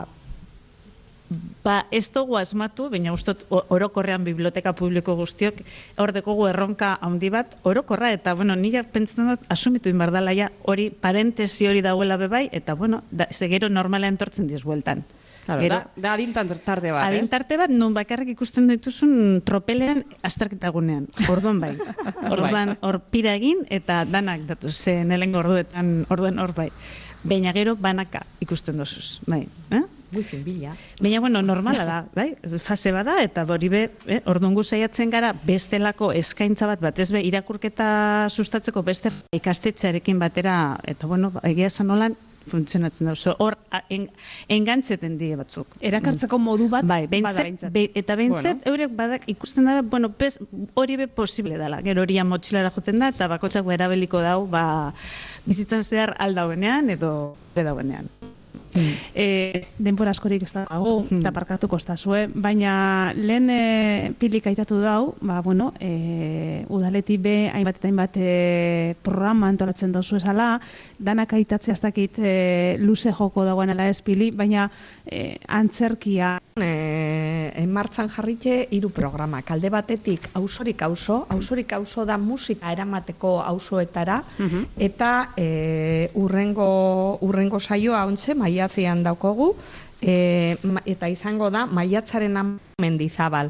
ba, ez dugu asmatu, baina ustot orokorrean biblioteka publiko guztiok, hor dekogu erronka handi bat, orokorra, eta, bueno, nire pentsatzen dut, asumitu inbardala ja, hori parentesi hori dauela bebai, eta, bueno, da, zegero normalean tortzen diz bueltan. Claro, Gero, da, da adintarte bat, ez? Adintarte bat, non bakarrik ikusten dituzun tropelean azterketagunean, orduan bai. Orduan, hor pira egin, eta danak datu, ze nelengo orduetan, orduan hor bai. Baina gero banaka ikusten dozuz, bai. Eh? Wifi bila. Baina, bueno, normala da, bai? Fase bada, eta hori be, eh? Orduan gu saiatzen gara, bestelako eskaintza bat, batez be, irakurketa sustatzeko beste ikastetxearekin batera, eta, bueno, egia esan nolan, funtzionatzen da. Hor, en, engantzeten die batzuk. Erakartzeko modu bat, bai, bentzet, be, eta bentzet, bueno. Eurek badak ikusten da, bueno, pez, hori be posible dela. Gero hori motxilara joten da, eta bakotxak erabeliko dau, ba, bizitzan zehar aldauenean, edo pedauenean. Mm. E, denbora askorik ez dago, mm. eta parkatu kostazue, baina lehen e, pilik aitatu dau, ba, bueno, e, udaleti be, hainbat eta hainbat e, programa antolatzen dozu esala, danak aitatzea ez dakit e, luze joko dagoen ala ez pili, baina e, antzerkia. E, en martxan jarrite hiru programa, kalde batetik ausorik auso, ausorik auso da musika eramateko ausoetara, mm-hmm. eta e, urrengo, urrengo saioa ontze, maiatzean daukogu, e, eta izango da maiatzaren Mendizabal.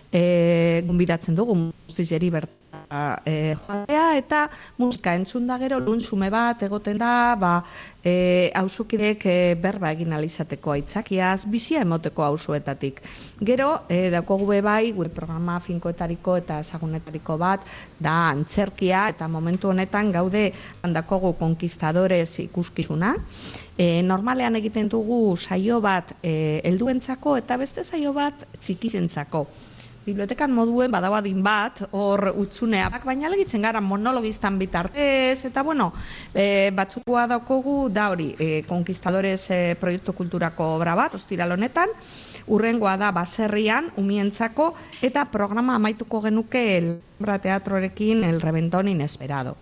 E, gonbidatzen dugu musizeri berta e, joatea, eta musika entzun da gero luntzume bat egoten da, ba, e, auzukidek e, berba egin alizateko aitzakiaz, bizia emoteko auzoetatik. Gero, e, daukogu bai, gure programa finkoetariko eta ezagunetariko bat, da antzerkia, eta momentu honetan gaude handakogu konkistadores ikuskizuna. E, normalean egiten dugu saio bat e, helduentzako eta beste saio bat txikizentzako. Bibliotekan moduen badago adin bat, hor utzunea, baina legitzen gara monologistan bitartez, eta bueno, e, batzukua daukogu da hori, e, Konkistadores e, proiektu kulturako obra bat, ostiral honetan, urrengoa da baserrian, umientzako, eta programa amaituko genuke el teatrorekin el reventón inesperado.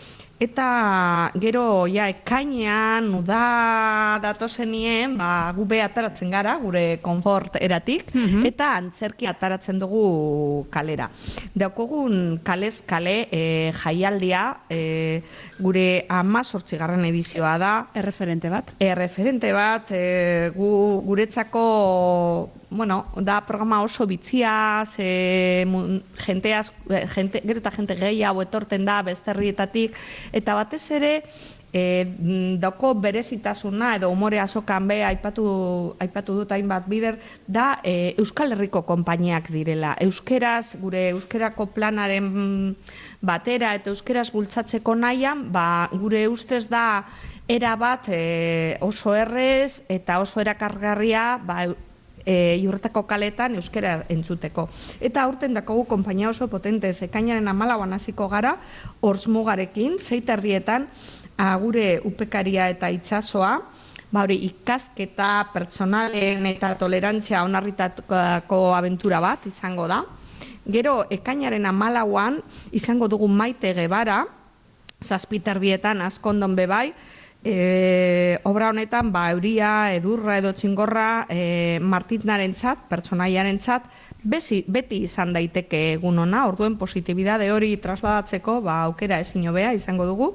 Eta gero ja ekainean uda datozenien, ba, gu be ataratzen gara, gure konfort eratik, mm-hmm. eta antzerki ataratzen dugu kalera. Daukogun kalez kale e, jaialdia, e, gure hamazortzigarren edizioa da. Erreferente bat. Erreferente bat, e, gu, guretzako... Bueno, da programa oso bitzia, ze jenteaz, gente, gero eta jente gehiago etorten da besterrietatik, eta batez ere e, dauko berezitasuna edo umore azokan be aipatu, aipatu dut hainbat bider, da e, Euskal Herriko konpainiak direla. Euskeraz, gure euskerako planaren batera eta euskeraz bultzatzeko nahian, ba, gure ustez da era bat e, oso errez eta oso erakargarria ba, e, Iurretako kaletan euskera entzuteko. Eta aurten dakogu konpainia oso potente, ekainaren hamalauan hasiko gara, Orzmugarekin, zeiterrietan, gure upekaria eta itsasoa, ba hori ikasketa pertsonalen eta tolerantzia onarritako abentura bat izango da. Gero ekainaren hamalauan izango dugu Maite Gebara, zazpiterrietan Azkondon bebai, E, obra honetan, ba, euria, edurra edo txingorra e, Martinarentzat, pertsonaiarentzat, bezi, beti izan daiteke egun ona, orduen positibidade hori trasladatzeko, ba, aukera ezin hobea izango dugu.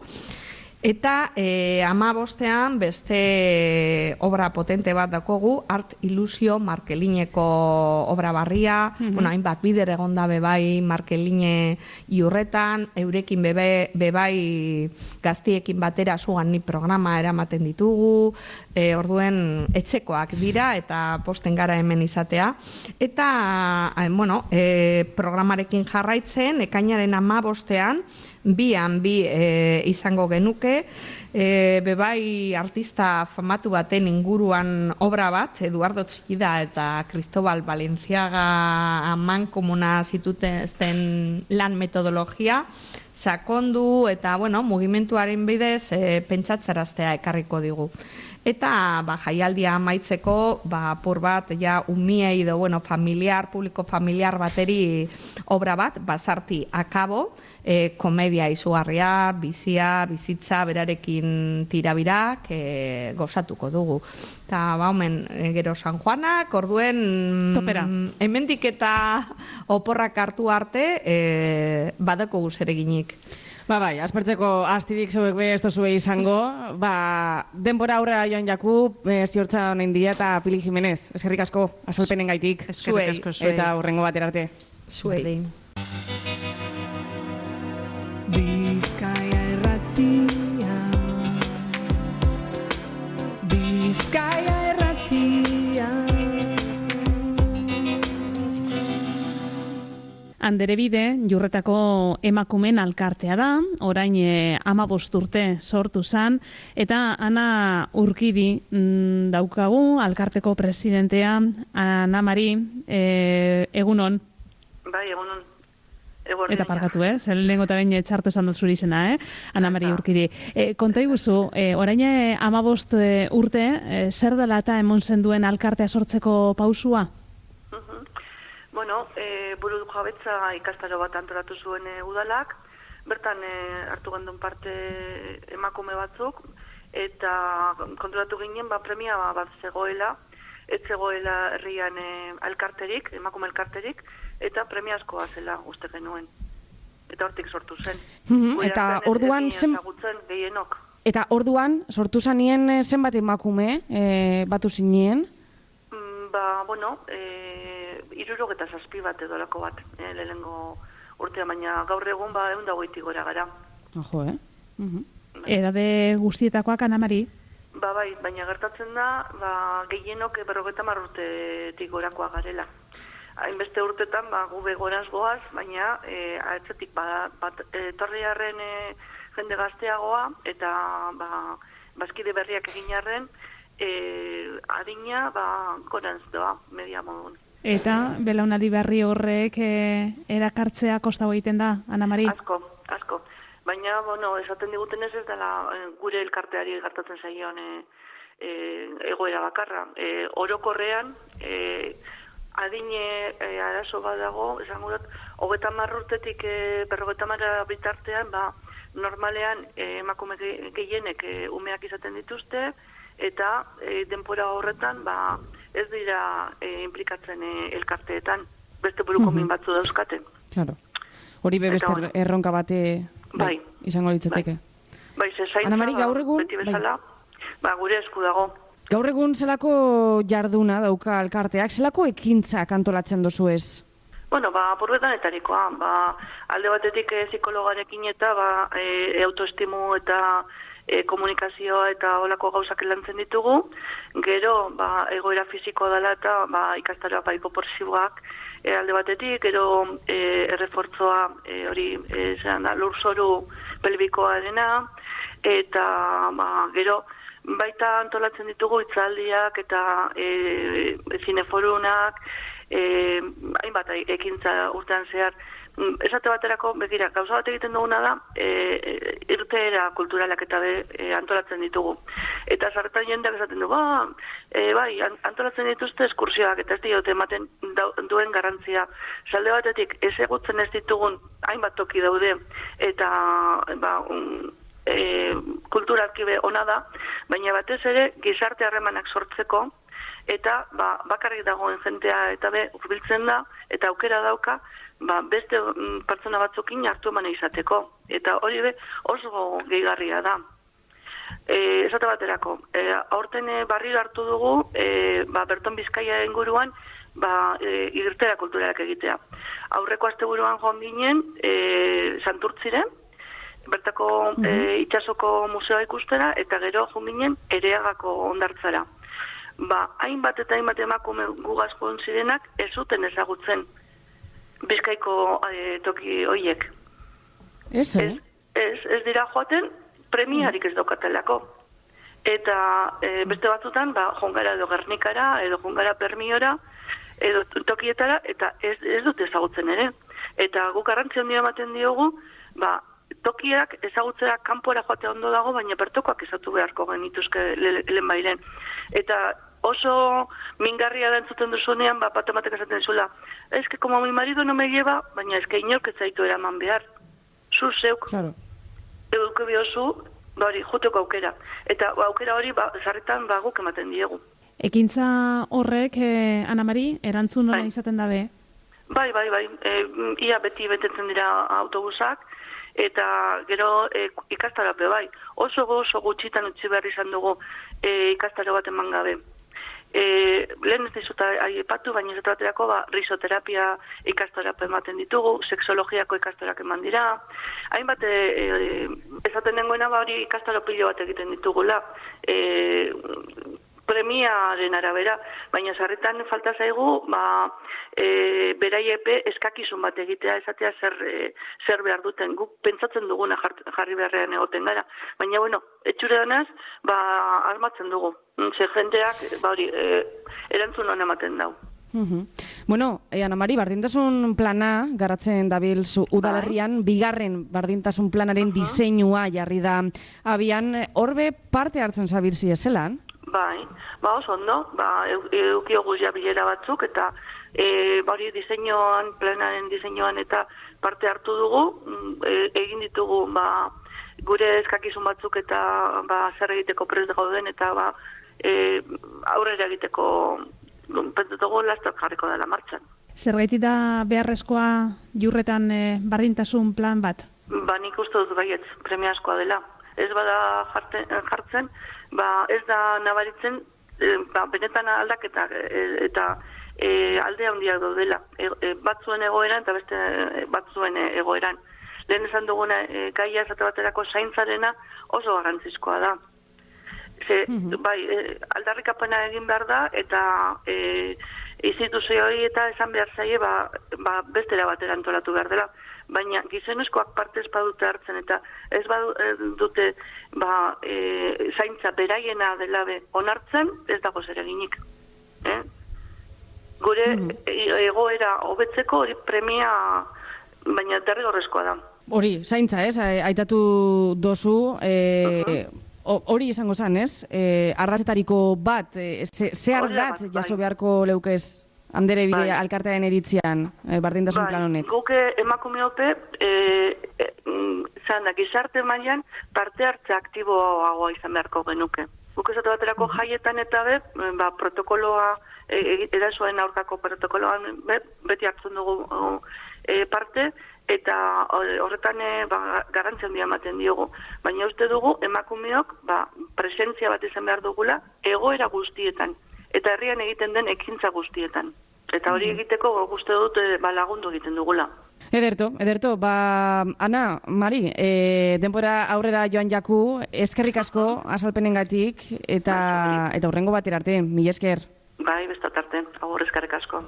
Eta e, ama bostean beste obra potente bat dakogu, Art Ilusio Markelineko obra barria, mm-hmm. bueno, hainbat bider egonda bebai Markeline Iurretan, eurekin bebe, bebai gaztiekin batera Sugani programa eramaten ditugu, e, orduen etxekoak dira eta posten gara hemen izatea. Eta, e, bueno, e, programarekin jarraitzen, ekainaren ama bostean, bian bi e, izango genuke, e, bebai artista famatu baten inguruan obra bat, Eduardo Txillida eta Cristobal Balenciaga amankomuna zituzten lan metodologia, sakondu eta bueno, mugimenduaren bidez e, pentsatzaraztea ekarriko digu. Eta ba, jaialdia amaitzeko, ba, apur bat, ja, umiei edo, bueno, familiar, publiko familiar bateri obra bat, basarti akabo, e, komedia izugarria, bizia, bizitza, berarekin tirabirak, e, gozatuko dugu. Eta, ba, omen, e, gero San Juanak, orduen, topera. Hemendik eta oporrak hartu arte, e, badako guzereginik. Ba bai, aspertzeko astirik zeuek be ez tozue izango, ba, denbora aurrera joan jaku, e, ziortza honen dia eta Pili Jimenez. Eskerrik asko, azalpenen gaitik. Zuei. Eta hurrengo batera arte. Zuei. Bizkaia erratia, Bizkaia erratia. Anderebide, Jurretako emakumen alkartea da, orain e, amabost urte sortu zan, eta Ana Urkidi mm, daukagu, alkarteko presidentea, Ana Mari, e, egunon. Bai, egunon. Egunon. Eta parkatu, eh? Zer lehenko eta bain txartu esan dut zuri izena, eh? Ana Mari Urkidi. E, konta iguzu, e, orain amabost urte, e, zer dela eta emon zenduen alkartea sortzeko pausua? Bueno, e, buru jabetza ikastaro bat antolatu zuen e, udalak, bertan e, hartu gendun parte emakume batzuk, eta kontrolatu ginen ba, premia bat zegoela, ez zegoela herrian e, alkarterik, emakume alkarterik, eta premiazkoa zela uste genuen. Eta hortik sortu zen. Mm-hmm. Eta orduan zen... gehienok. Eta orduan sortu zanien zenbat emakume e, batu zinien? Mm, ba, bueno, e, irurogeta zazpi bat edolako bat, eh, lehenengo urtea, baina gaur egun ba egun dagoitik gora gara. Ojo, eh? Uh-huh. Edade guztietakoak, Ana Mari? Ba, bai, baina gertatzen da, ba, gehienok berrogeta mar urtetik gorakoa garela. Hainbeste urtetan, ba, gube goraz goaz, baina e, atzetik ba, bat, e, torriarren e, jende gazteagoa, eta ba, bazkide berriak egin arren, e, adina ba, gorantz doa, media modun. Eta belaunaldi berri horrek e, erakartzea kosta egiten da, Ana Mari? Asko, asko. Baina, bueno, esaten diguten ez ez dela e, gure elkarteari gertatzen zaion e, e, egoera bakarra. E, orokorrean, e, adine e, arazo bat dago, esango dut, hogeta marrurtetik e, berrogeta marra bitartean, ba, normalean e, emakume gehienek e, umeak izaten dituzte, eta e, denbora horretan, ba, ez dira e, implikatzen e, elkarteetan, beste buruko min batzu dauzkate. Claro. Hori be beste bueno, erronka bate bai, izango litzateke. Bai, ze zaintza, gaur egun, beti bezala, bai. Ba, gure esku dago. Gaur egun zelako jarduna dauka elkarteak, zelako ekintzak antolatzen dozu ez? Bueno, ba, apurbedanetarikoa, ba, alde batetik e, psikologarekin eta ba, e, autoestimu eta e, komunikazioa eta olako gauzak lantzen ditugu, gero ba, egoera fisikoa dela eta ba, ikastaroa ba, hipoporsiboak e, alde batetik, gero e, errefortzoa e, hori e, da, lurzoru pelbikoarena, eta ba, gero baita antolatzen ditugu hitzaldiak eta e, zineforunak, e, hainbat ekintza urtean zehar. Esate baterako, begira, gauza bat egiten duguna da, e, irteera kulturalak eta be, e, antolatzen ditugu. Eta sarretan jendeak esaten du, ba, e, bai, antolatzen dituzte eskursioak, eta ez diote ematen duen garrantzia. Salde batetik, ez egutzen ez ditugun hainbat toki daude, eta ba, un, e, kulturalki be ona da, baina batez ere gizarte harremanak sortzeko, eta ba, bakarrik dagoen jentea eta be hurbiltzen da, eta aukera dauka, ba, beste pertsona batzukin hartu eman izateko. Eta hori be oso gehigarria da. E, esate baterako, e, aurten e, barriro hartu dugu, e, ba, Berton Bizkaia inguruan, ba, e, irtera kulturalak egitea. Aurreko asteburuan joan ginen, e, Santurtzire, bertako mm-hmm. e, itxasoko museoa ikustera, eta gero joan ginen Ereagako hondartzara. Ba, hainbat eta hainbat emakume gugaz joan zirenak ez zuten ezagutzen Bizkaiko e, toki hoiek. Ez, eh? Ez, ez dira joaten premiarik ez daukatelako. Eta e, beste batzutan, ba, jongara edo Gernikara, edo jongara Permiora, edo tokietara, eta ez, ez dute ezagutzen ere. Eta guk garrantzi handia ematen diogu, ba, tokiak ezagutzera kanpora joatea ondo dago, baina bertokoak ezatu beharko genituzke lehen bailen. Eta oso mingarria da entzuten duzunean, ba, bat ematek esaten zuela, ez que como mi marido no me lleva, baina ez que inork ez zaitu eraman behar. Zu zeuk, claro. Eduke biozu, ba hori, juteko aukera. Eta ba, aukera hori, ba, zarretan ba, guk ematen diegu. Ekintza horrek, eh, Ana Mari, erantzun nola izaten dabe? Bai, bai, bai. E, ia beti betetzen dira autobusak, eta gero e, ikastarape bai. Oso oso gutxitan utzi behar izan dugu e, ikastaro bat eman gabe. E, lehen ez dizuta aipatu, baina ez baterako ba, risoterapia ikastorap ematen ditugu, sexologiako ikastorak eman dira. Hainbat, e, e, ezaten dengoena ba, hori ikastaro pilo bat egiten ditugula, e, premiaren arabera, baina sarritan falta zaigu, ba, e, beraiepe eskakizun bat egitea, esatea zer, e, zer behar duten, guk pentsatzen duguna jarri beharrean egoten gara. Baina, bueno, etxure denaz, ba, armatzen dugu. Ze jendeak, ba hori, e, erantzun hona ematen dau. Uh-huh. Bueno, eh, Ana Mari, bardintasun plana garatzen dabil zu udalerrian, bigarren bardintasun planaren uh-huh. diseinua jarri da abian, horbe parte hartzen zabilzi ezelan? Bai, ba oso ondo, ba, eukiogu ja bilera batzuk, eta e, ba hori diseinuan, planaren diseinuan eta parte hartu dugu, e, egin ditugu, ba, gure eskakizun batzuk eta ba, zer egiteko prest gauden, eta ba, e, aurrera egiteko pentsatugu laster jarriko dela martxan. Zergaiti da beharrezkoa jurretan e, bardintasun plan bat? Ba, nik uste dut baietz, premiazkoa dela. Ez bada jartzen, jartzen ba, ez da nabaritzen e, ba, benetan aldaketa e, eta e, alde handiak daudela. E, e, batzuen egoeran eta beste batzuen egoeran. Lehen esan duguna e, gaia esate baterako zaintzarena oso garrantzizkoa da. Ze, mm-hmm. bai, e, aldarrikapena egin behar da, eta e, instituzioi eta esan behar zaie ba, ba, bestera batera antolatu behar dela. Baina gizonezkoak parte ez badute hartzen, eta ez badute ba, e, zaintza beraiena dela be onartzen, ez dago zer eginik. Eh? Gure mm-hmm. egoera hobetzeko hori premia, baina derrigorrezkoa da. Hori, zaintza, ez? Aitatu dozu, e, uh-huh. hori izango zen, ez? E, ardatzetariko bat, e, ze, ze ardatz bai. Jaso beharko leukez Andere bide bai. Alkartearen eritzian, e, bardintasun bai. Plan honek. Guke emakumeope, e, e, zan da, gizarte mailan parte hartze aktiboagoa izan beharko genuke. Guk esatu baterako jaietan eta be, ba, protokoloa, e, erasoen aurkako protokoloan be, beti hartzen dugu e, parte, eta horretan e, ba, garrantzia handia ematen diogu. Baina uste dugu, emakumeok ba, presentzia bat izan behar dugula egoera guztietan, eta herrian egiten den ekintza guztietan. Eta hori egiteko uste dut ba, lagundu egiten dugula. Ederto, ederto, ba, Ana, Mari, e, denbora aurrera joan jaku, eskerrik asko azalpenengatik eta eta hurrengo batera arte, mila esker. Bai, bestat arte, agur eskerrik asko.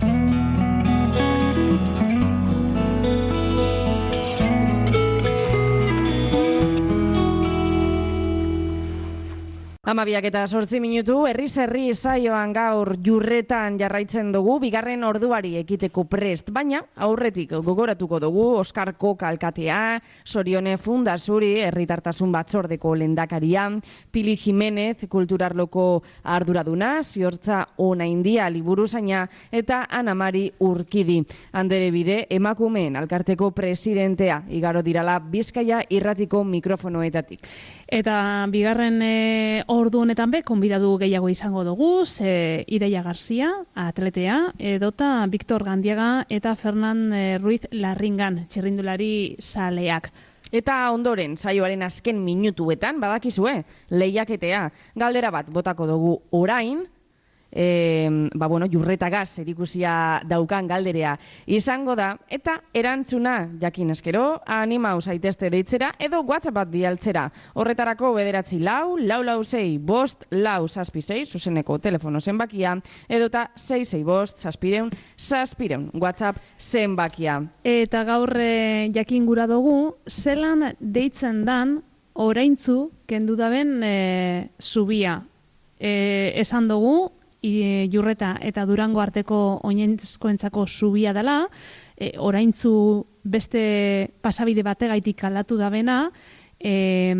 Amabiak eta sortzi minutu, herriz herri saioan gaur Jurretan jarraitzen dugu, bigarren orduari ekiteko prest, baina aurretik gogoratuko dugu Oskar Koka alkatea, Sorione Fundazuri, herritartasun batzordeko lehendakaria, Pili Jimenez, kulturarloko arduraduna, Ziortza Onaindia liburuzaina eta Ana Mari Urkidi. Andere bide, emakumeen alkarteko presidentea, igaro dirala Bizkaia irratiko mikrofonoetatik. Eta bigarren e, ordu honetan be, konbidatu gehiago izango dugu, ze Ireia Garzia, atletea, edota Victor Gandiaga eta Fernan e, Ruiz Larringan, txirrindulari saleak. Eta ondoren, saioaren azken minutuetan, badakizue, lehiaketea, galdera bat botako dugu orain, E, ba, bueno, Jurretagaz erikusia daukan galderea izango da, eta erantzuna jakin eskero, animau zaitezte deitzera edo WhatsApp bat bialtzera. Horretarako bederatzi lau, lau lau sei, bost, lau zazpi sei, zuzeneko telefono zenbakia, edota sei sei bost, zazpireun, zazpireun, WhatsApp zenbakia. Eta gaur e, jakin gura dugu, zelan deitzen dan oraintzu kendu daben e, zubia. E, esan dugu, I, Jurreta eta Durango arteko oinezkoentzako zubia dela, e, oraintzu beste pasabide bategaitik aldatu dabena, e,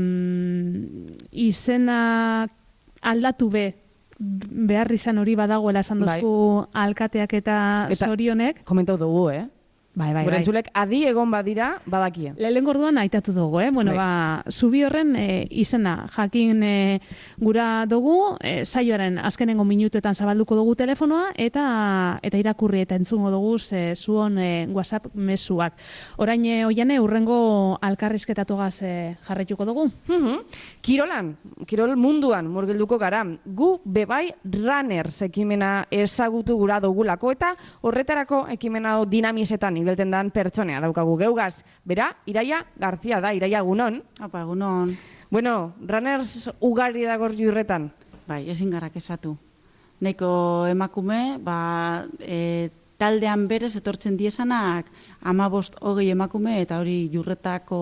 izena aldatu be, behar izan hori badagoela esan dozku bai. Alkateak eta, eta Zorionek. Komentau dugu, eh? Bai, bai, Gurentzulek bai. Adi egon badira, badakia. Lehenengo orduan aitatu dugu, eh? Bueno, bai. Ba, zubi horren e, izena jakin e, gura dugu, e, saioaren azkenengo minutuetan zabalduko dugu telefonoa, eta eta irakurri eta entzungo dugu ze zuon e, WhatsApp mezuak. Orain, e, oiane, urrengo alkarrizketatugaz e, jarraituko dugu. Mm-hmm. Kirolan, kirol munduan murgilduko gara, gu bebai runners ekimena ezagutu gura dugulako, eta horretarako ekimena dinamizetan ibelten dan pertsonea daukagu geugaz. Bera, Ireia Garzia da, Ireia egunon. Apa, egunon. Bueno, runners ugari dagor Jurretan. Bai, ezin garak esatu. Neiko emakume, ba, e, taldean berez etortzen diesanak hamabost hogei emakume, eta hori Jurretako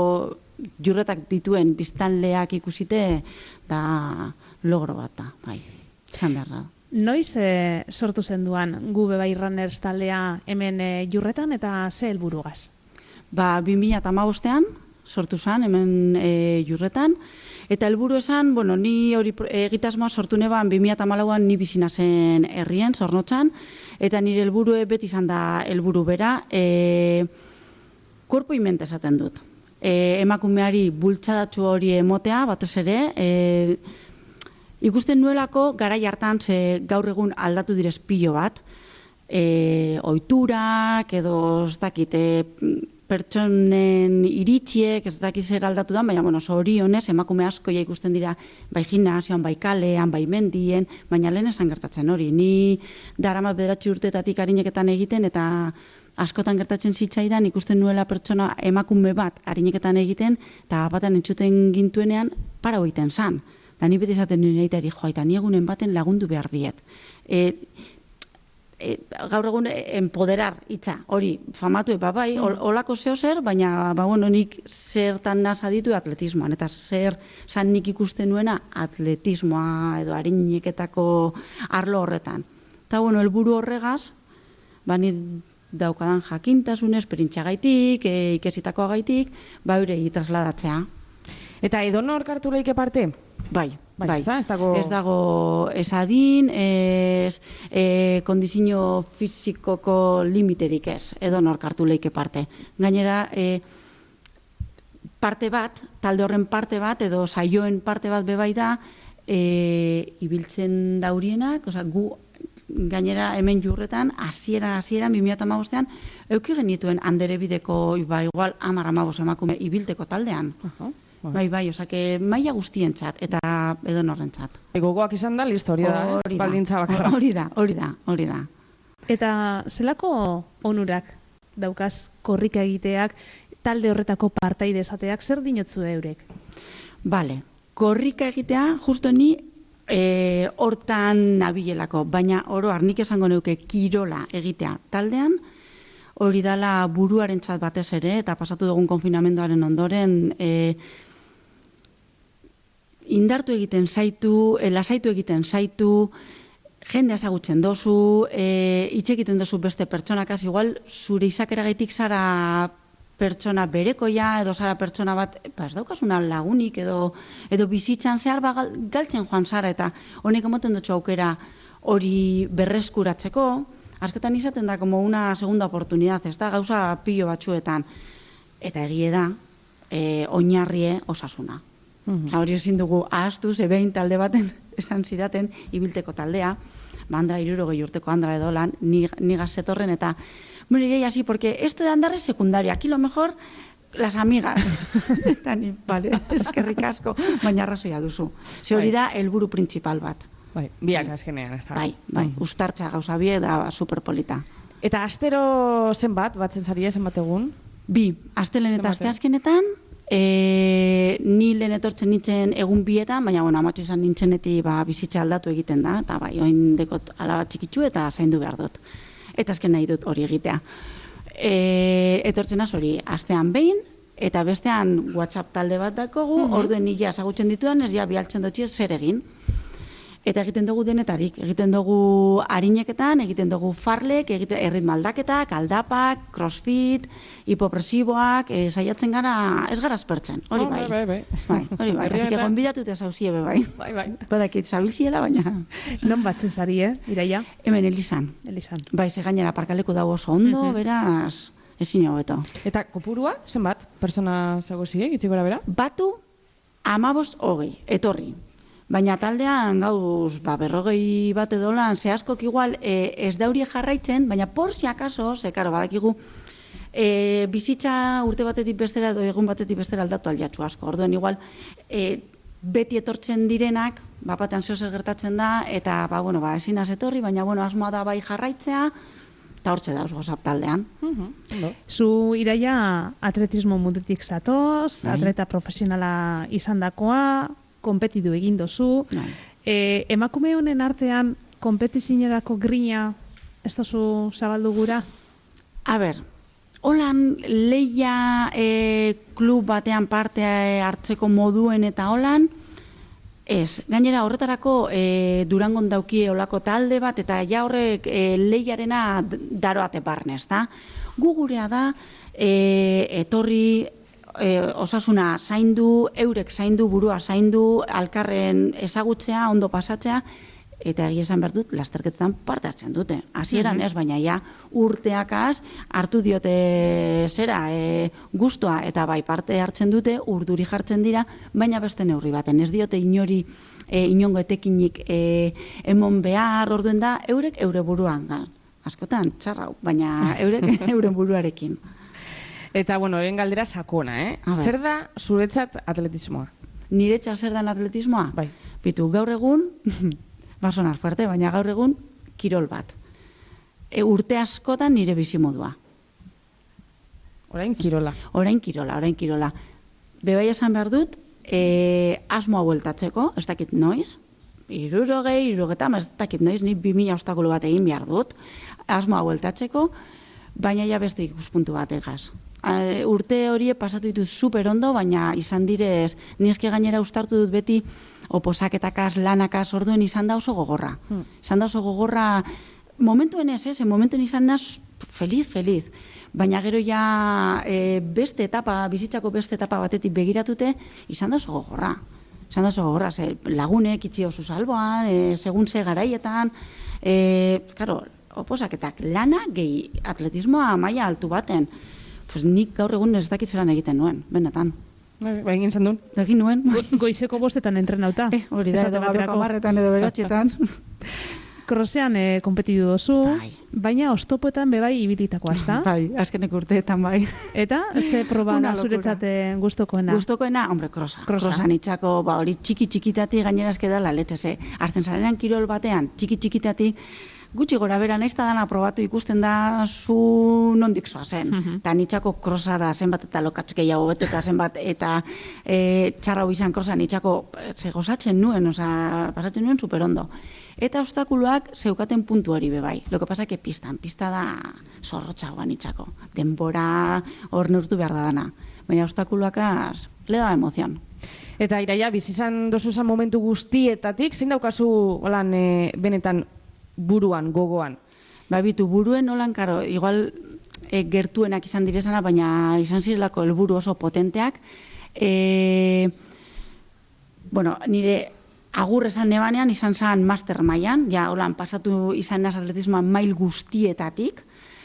Jurretak dituen biztanleak ikusite, da logro bat da, bai, izan behar da. Noiz e, sortu zen duan gu bebai runners taldea hemen e, Jurretan eta ze helburugaz? Ba, bi mila hamabostean sortu zen hemen e, Jurretan, eta helburu esan, bueno, ni hori egitasmoa sortu neban bi mila hamalauan ni bizina zen herrien, Zornotzan, eta nire helburu beti izan da helburu bera, e, korpo imente esaten dut. E, emakumeari bultzadatxu hori emotea, batez ere, e, ikusten nuelako garai hartan ze gaur egun aldatu direz pilo bat, e, ohiturak edo ez dakit, e, pertsonen iritziek, ez dakit zer aldatu da, baina bueno, zorionez emakume asko ja ikusten dira bai gimnasioan, bai kalean, bai mendien, baina lehen esan gertatzen hori. Ni daramat bederatzi urtetatik arineketan egiten, eta askotan gertatzen zitzaidan ikusten nuela pertsona emakume bat arineketan egiten, eta batean entzuten gintuenean para hoiten zan. Da ni beti esaten nire aitari, joa, eta ni egunen baten lagundu behar diet. E, e, gaur egun empoderar hitza, hori, famatu eba bai, ol, olako zeo zer, baina ba, bueno, nik zertan nasa ditu atletismoan, eta zer zan nik ikusten nuena atletismoa edo harineketako arlo horretan. Eta bueno, helburu horregaz, ba ni daukadan jakintasun, esperintxagaitik, e, ikesitakoagaitik, ba hori trasladatzea. Eta edonor kartu leike parte? Bai, bai, bai. Ez, da, ez dago, ez dago esadin, ez e, kondizio fizikoko limiterik ez, edonor kartu leike parte. Gainera, e, parte bat, talde horren parte bat, edo saioen parte bat bebai da, e, ibiltzen daurienak, oza, gu gainera hemen Jurretan, hasiera hasieran bi mila hamabostean, euki genituen andere bideko, ba, igual hamar hamabost emakume ibilteko taldean. Uh-huh. Bai, bai, osake maila guztientzat eta edonorrentzat. Gogoak izan da, listo, hori da, ez? Baldintza bakarra. Hori da, hori da, hori da. Eta zelako onurak daukaz korrika egiteak, talde horretako partaide esateak, zer dinotzu eurek? Bale, korrika egitea, justo ni e, hortan nabilelako, baina oro nik esango neuke kirola egitea taldean, hori dala buruarentzat batez ere, eta pasatu dugun konfinamenduaren ondoren, e, indartu egiten zaitu, e, lasaitu egiten zaitu, jende ezagutzen dozu, e, hitz egiten dozu beste pertsonakaz, igual zure izakeragaitik zara pertsona berekoia, edo zara pertsona bat, ba, ez daukasuna lagunik, edo, edo bizitzan zehar ba, galtzen joan zara, eta honek emoten dutxo aukera hori berreskuratzeko, askotan izaten da como una segunda oportunidad, ez da, gauza pilo batzuetan, eta egie da, e, oinarrie osasuna. Mm-hmm. Osa, hori ezin dugu ahaztu, ze behin talde baten esan zidaten, ibilteko taldea, ba, andra irurogei urteko andra edo lan, nigaz zetorren, eta bueno, irei así, porque esto de andar es secundario, aquí lo mejor las amigas. Eta ni, vale, eskerrik asko, baina arrazoia duzu. Ze hori da helburu principal bat. Bai, biak azkenean, ez da. Bai, bai, uztartza gauza bie da superpolita. Eta astero zenbat, batzen zaria, zenbat egun? Bi, astelen eta asteazkenetan, e, ni lehen etortzen nintzen egun bietan, baina bueno, amatxo izan nintzenetik ba, bizitza aldatu egiten da, eta bai, oin dekot alaba txikitzu eta zaindu behar dut. Eta azken nahi dut hori egitea. E, etortzen az hori, astean behin, eta bestean WhatsApp talde bat dakogu, mm-hmm. orduen nila ezagutzen dituan, ez ja bialtzen dutxiez zer egin. Eta egiten dugu denetarik, egiten dugu harineketan, egiten dugu farlek, egiten erritmo aldaketak, aldapak, crossfit, hipopresiboak, e, saiatzen gara, ez gara aspertzen, hori bai. Bai, bai, bai. Bai, hori bai, hasi que gonbidatu eta zauzie be bai. Bai, bai. Badakit zabilziela, baina... Non batzen zari, eh, Iraia? Hemen Elizan. Elizan. Bai, ze gainera parkaleko dago oso ondo, Mhm. beraz, ezin hobeto. Eta kopurua, zenbat, persona zagozie, gitzik gora bera? Batu, amabost hogei, etorri. Baina taldean gauz, ba, berrogei bat edolan, ze askok igual e, ez daurie jarraitzen, baina por si acaso, ze karo, badakigu, e, bizitza urte batetik bestera edo egun batetik bestera aldatu aliatxu asko. Orduan igual, e, beti etortzen direnak, bapatean zeo zer gertatzen da, eta, ba, bueno, ba, ezin az etorri, baina, bueno, asmoa da bai jarraitzea, eta hortze dauz gozap taldean. Uh-huh. Zu Iraia atletismo mundutik zatoz, Bai. atleta profesionala izandakoa, konpetidu egin dozu. E, emakume honen artean, konpetizinerako grina, ez dozu zabaldu gura? A ber, holan leia e, klub batean parte hartzeko moduen eta holan, ez, gainera horretarako e, Durangon daukie olako talde bat, eta ja horrek e, leiarena daroate barnez, da? Gu gurea da, e, etorri, E, osasuna zaindu, eurek zaindu, burua zaindu, alkarren ezagutzea, ondo pasatzea, eta egia esan behar dut, lasterketetan parte hartzen dute. Hasieran Mhm. ez, baina ja urteakaz hartu diote zera e, gustua, eta bai parte hartzen dute, urduri jartzen dira, baina beste neurri baten. Ez diote inori e, inongo etekinik e, emon behar orduen da, eurek eure buruan. Ga, askotan, txarrau, baina eurek euren buruarekin. Eta, bueno, egin galdera sakona, eh? A ber. Zer da zuretzat atletismoa? Niretzat zer dan atletismoa? Bai. Bitu, gaur egun, ba sonar fuerte, baina gaur egun kirol bat. E, urte askotan nire bizimodua. Orain kirola. Orain kirola, orain kirola. Bebai esan behar dut, e, asmoa bueltatzeko, ez dakit noiz, irurogei, irurogeta, ez dakit noiz, ni bi mila ostakulu bat egin behar dut, asmoa bueltatzeko, baina ja beste ikuspuntu bat egaz. E, urte horie pasatu ditut super ondo, baina izan direz, ni eske gainera ustartu dut beti oposaketakaz, lanakaz, orduen izan da oso gogorra. Hmm. Izan da oso gogorra, momentuen ez, ez, momentuen izan naz feliz, feliz. Baina gero ja e, beste etapa, bizitzako beste etapa batetik begiratute, izan da oso gogorra. Izan da oso gogorra, ze, lagunek itxi oso salboan, e, segun ze garaietan, e, karo, oposaketak lana gehi atletismoa maila altu baten. Pues nik gaur egun ez dakit zelan egiten nuen, benetan. Ba, egin zen duen. Egin nuen. Go- Goizeko bostetan entrenauta. Eh, hori da, Esate edo gaueko baterako. hamarretan edo beratxetan. Krosean e, kompetidu dozu, baina oztopoetan bebai ibilitakoa, ezta? Bai, azkenek urteetan bai. Eta, ze proba Una da locura. zuretzat eh, gustokoena? Gustokoena, hombre, krosa. Krosa. Krosa nitzako, ba, hori txiki txikitati gainerazke da la leche, ze. Artzen zarenan kirol batean, txiki txikitati, gutxi gora bera naiz ta dana probatu ikusten da zu nondik zoa zen. Eta nitxako krosa da zenbat eta lokatz gehiago bete eta zenbat eta e, txarra izan krosa nitxako ze gozatzen nuen, oza, pasatzen nuen superondo. Eta obstakuloak zeukaten puntu hori bebai. Lo que pasa que pistan, pista da zorrotxagoa nitxako. Denbora hor neurtu behar da dana. Baina obstakuloakaz le daba emozion. Eta Iraia, bizizan dozuzan momentu guztietatik, zein daukazu holan e, benetan buruan, gogoan? Ba, bitu, buruen holan, karo, igual e, gertuenak izan direzana, baina izan zirelako helburu oso potenteak. E, bueno, nire agur esan nebanean izan zan master mailan, ja, holan, pasatu izan naz atletismoan mail guztietatik,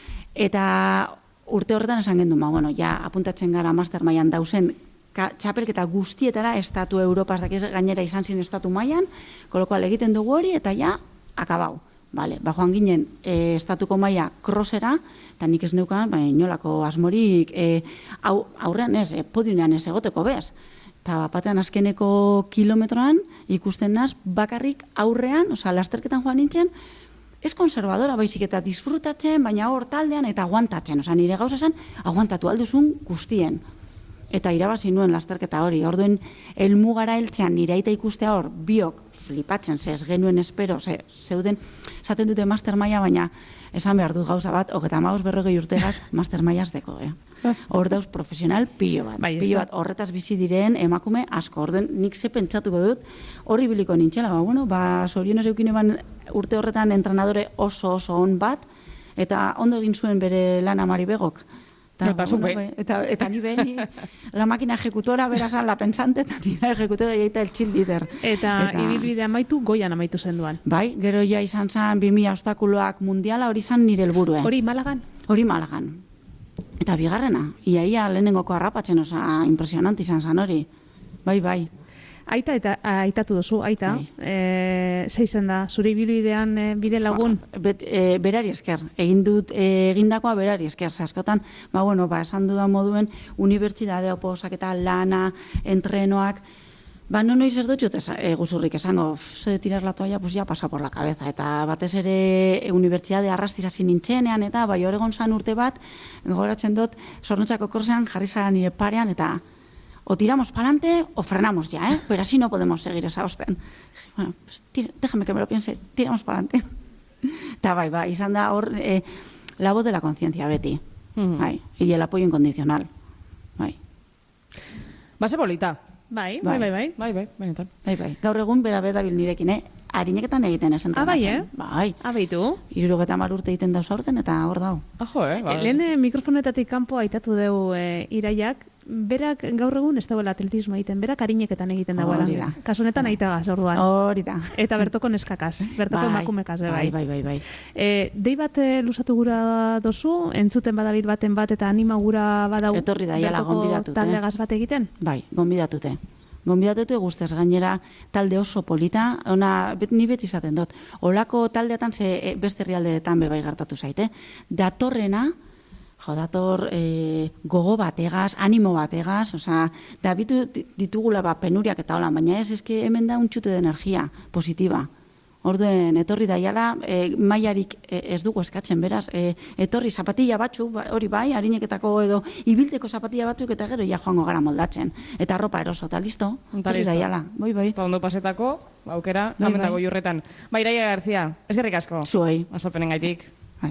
eta urte horretan esan gendu, ma, bueno, ja, apuntatzen gara master mailan dauzen txapelketa guztietara, estatu Europas dakiz gainera izan zin estatu mailan, kolokoal egiten dugu hori, eta ja, akabau. Vale, ba joan ginen e, estatuko maila krosera, eta nik ez neukan, ba, inolako asmorik e, au, aurrean ez, e, podiunean ez egoteko bez. Eta batean azkeneko kilometroan ikusten naz bakarrik aurrean, oza, lasterketan joan nintzen, ez konservadora baizik eta disfrutatzen, baina hor taldean eta aguantatzen. Oza, nire gauza zen, aguantatu alduzun guztien. Eta irabazi nuen lasterketa hori. Orduen, helmugara heltzean nire aita ikustea hor, biok flipatzen, ze ez genuen espero, ze, zeuden, esaten dute master maila, baina esan behar dut gauza bat, hogeta hamabost berrogei urtegaz master mailaz deko, eh? Hor dauz profesional pilo bat. Bai, pilo bat horretaz bizi diren emakume asko. Orduen, nik ze pentsatuko dut, horri biliko nintzela, ba, bueno, ba, zorionez eukine ban urte horretan entrenadore oso oso on bat, eta ondo egin zuen bere lan Mari Begok. Eta, eta, bueno, eta, eta ni beni la máquina ejecutora berazan la pensante eta nire ejecutora jaita el chill leader. Eta, eta ibilbide amaitu goian amaitu zenduan. Bai, gero ja izan zen bi mila obstakuloak mundiala hori zan nire helburue. Hori Malagan? Hori Malagan. Eta bigarrena, iaia lehenengoko harrapatzen, oza, impresionante izan zen hori. Bai, bai. Aita eta aitatu duzu, aita, e, zeizen da, zure ibilbidean e, bide lagun? Ba, bet, e, berari esker, egin dut e, egindakoa berari esker, askotan, ba, bueno, ba, esan dudan moduen, unibertsitate oposak eta lana, entrenoak, ba, no noiz ez dut e, guzurrik esango, ze de tirar la toalla, pues ya pasa por la cabeza, eta batez ere e, unibertsitate arrastirazi nintzenean, eta bai Oregon zan urte bat, gogoratzen dut, Zornotzako korsean jarri zara nire parean, eta o tiramos para adelante o frenamos ya, ¿eh? Pero así no podemos seguir esa osten. Bueno, pues tira, déjame que me lo piense, tiramos para adelante. Eta bai, bai, izan da hor eh, la voz de la conciencia, Beti. Uh-huh. Bai, y el apoyo incondicional. Bai. Base bolita. Bai, bai, bai, bai. Bai, bai, benetan. Bai, bai. Gaur egun bera betabil nirekin, eh? Harineketan egiten esen ah, bai, eh? Bai. Abeitu. Irurogeta mar urte egiten dauz aurten eta hor dau. Ajo, eh? Bai. Lehen mikrofonetatik kanpo aitatu deu e, Iraiak, berak gaur egun ez dauela atletismo egiten, berak harineketan egiten dagoela. Hori da. Kasunetan bai. Aitagaz, orduan. Hori da. Eta bertoko neskakaz, bertoko bai. Emakumekaz, be, bai. Bai, bai, bai, bai. E, dei bat e, lusatu gura dozu, entzuten badabil baten bat eta anima gura badau etorri da, jala, bertoko taldeagaz bat egiten? Bai, gonbidatute. Gonbidatute guztez, gainera talde oso polita, ona, bet, ni beti izaten dut, olako taldeatan ze e, beste herrialdeetan bebai gertatu zaite, datorrena, jo, dator e, gogo bategaz, animo bategaz, osea, da bitu ditugula ba, penuriak eta holan, baina ez, eske hemen da un txute de energia positiva. Orduen, etorri daiala, e, mailarik e, ez dugu eskatzen, beraz, e, etorri zapatilla batzuk, ba, hori bai, harineketako edo ibilteko zapatilla batzuk eta gero ja joango gara moldatzen. Eta arropa eroso, eta listo, etorri daiala. Bai, bai. Pa ondo pasetako, aukera, bai, hemen dago jurretan. Bai, Iraia García, eskerrik asko. Zuei. Azalpenen gaitik. Bai.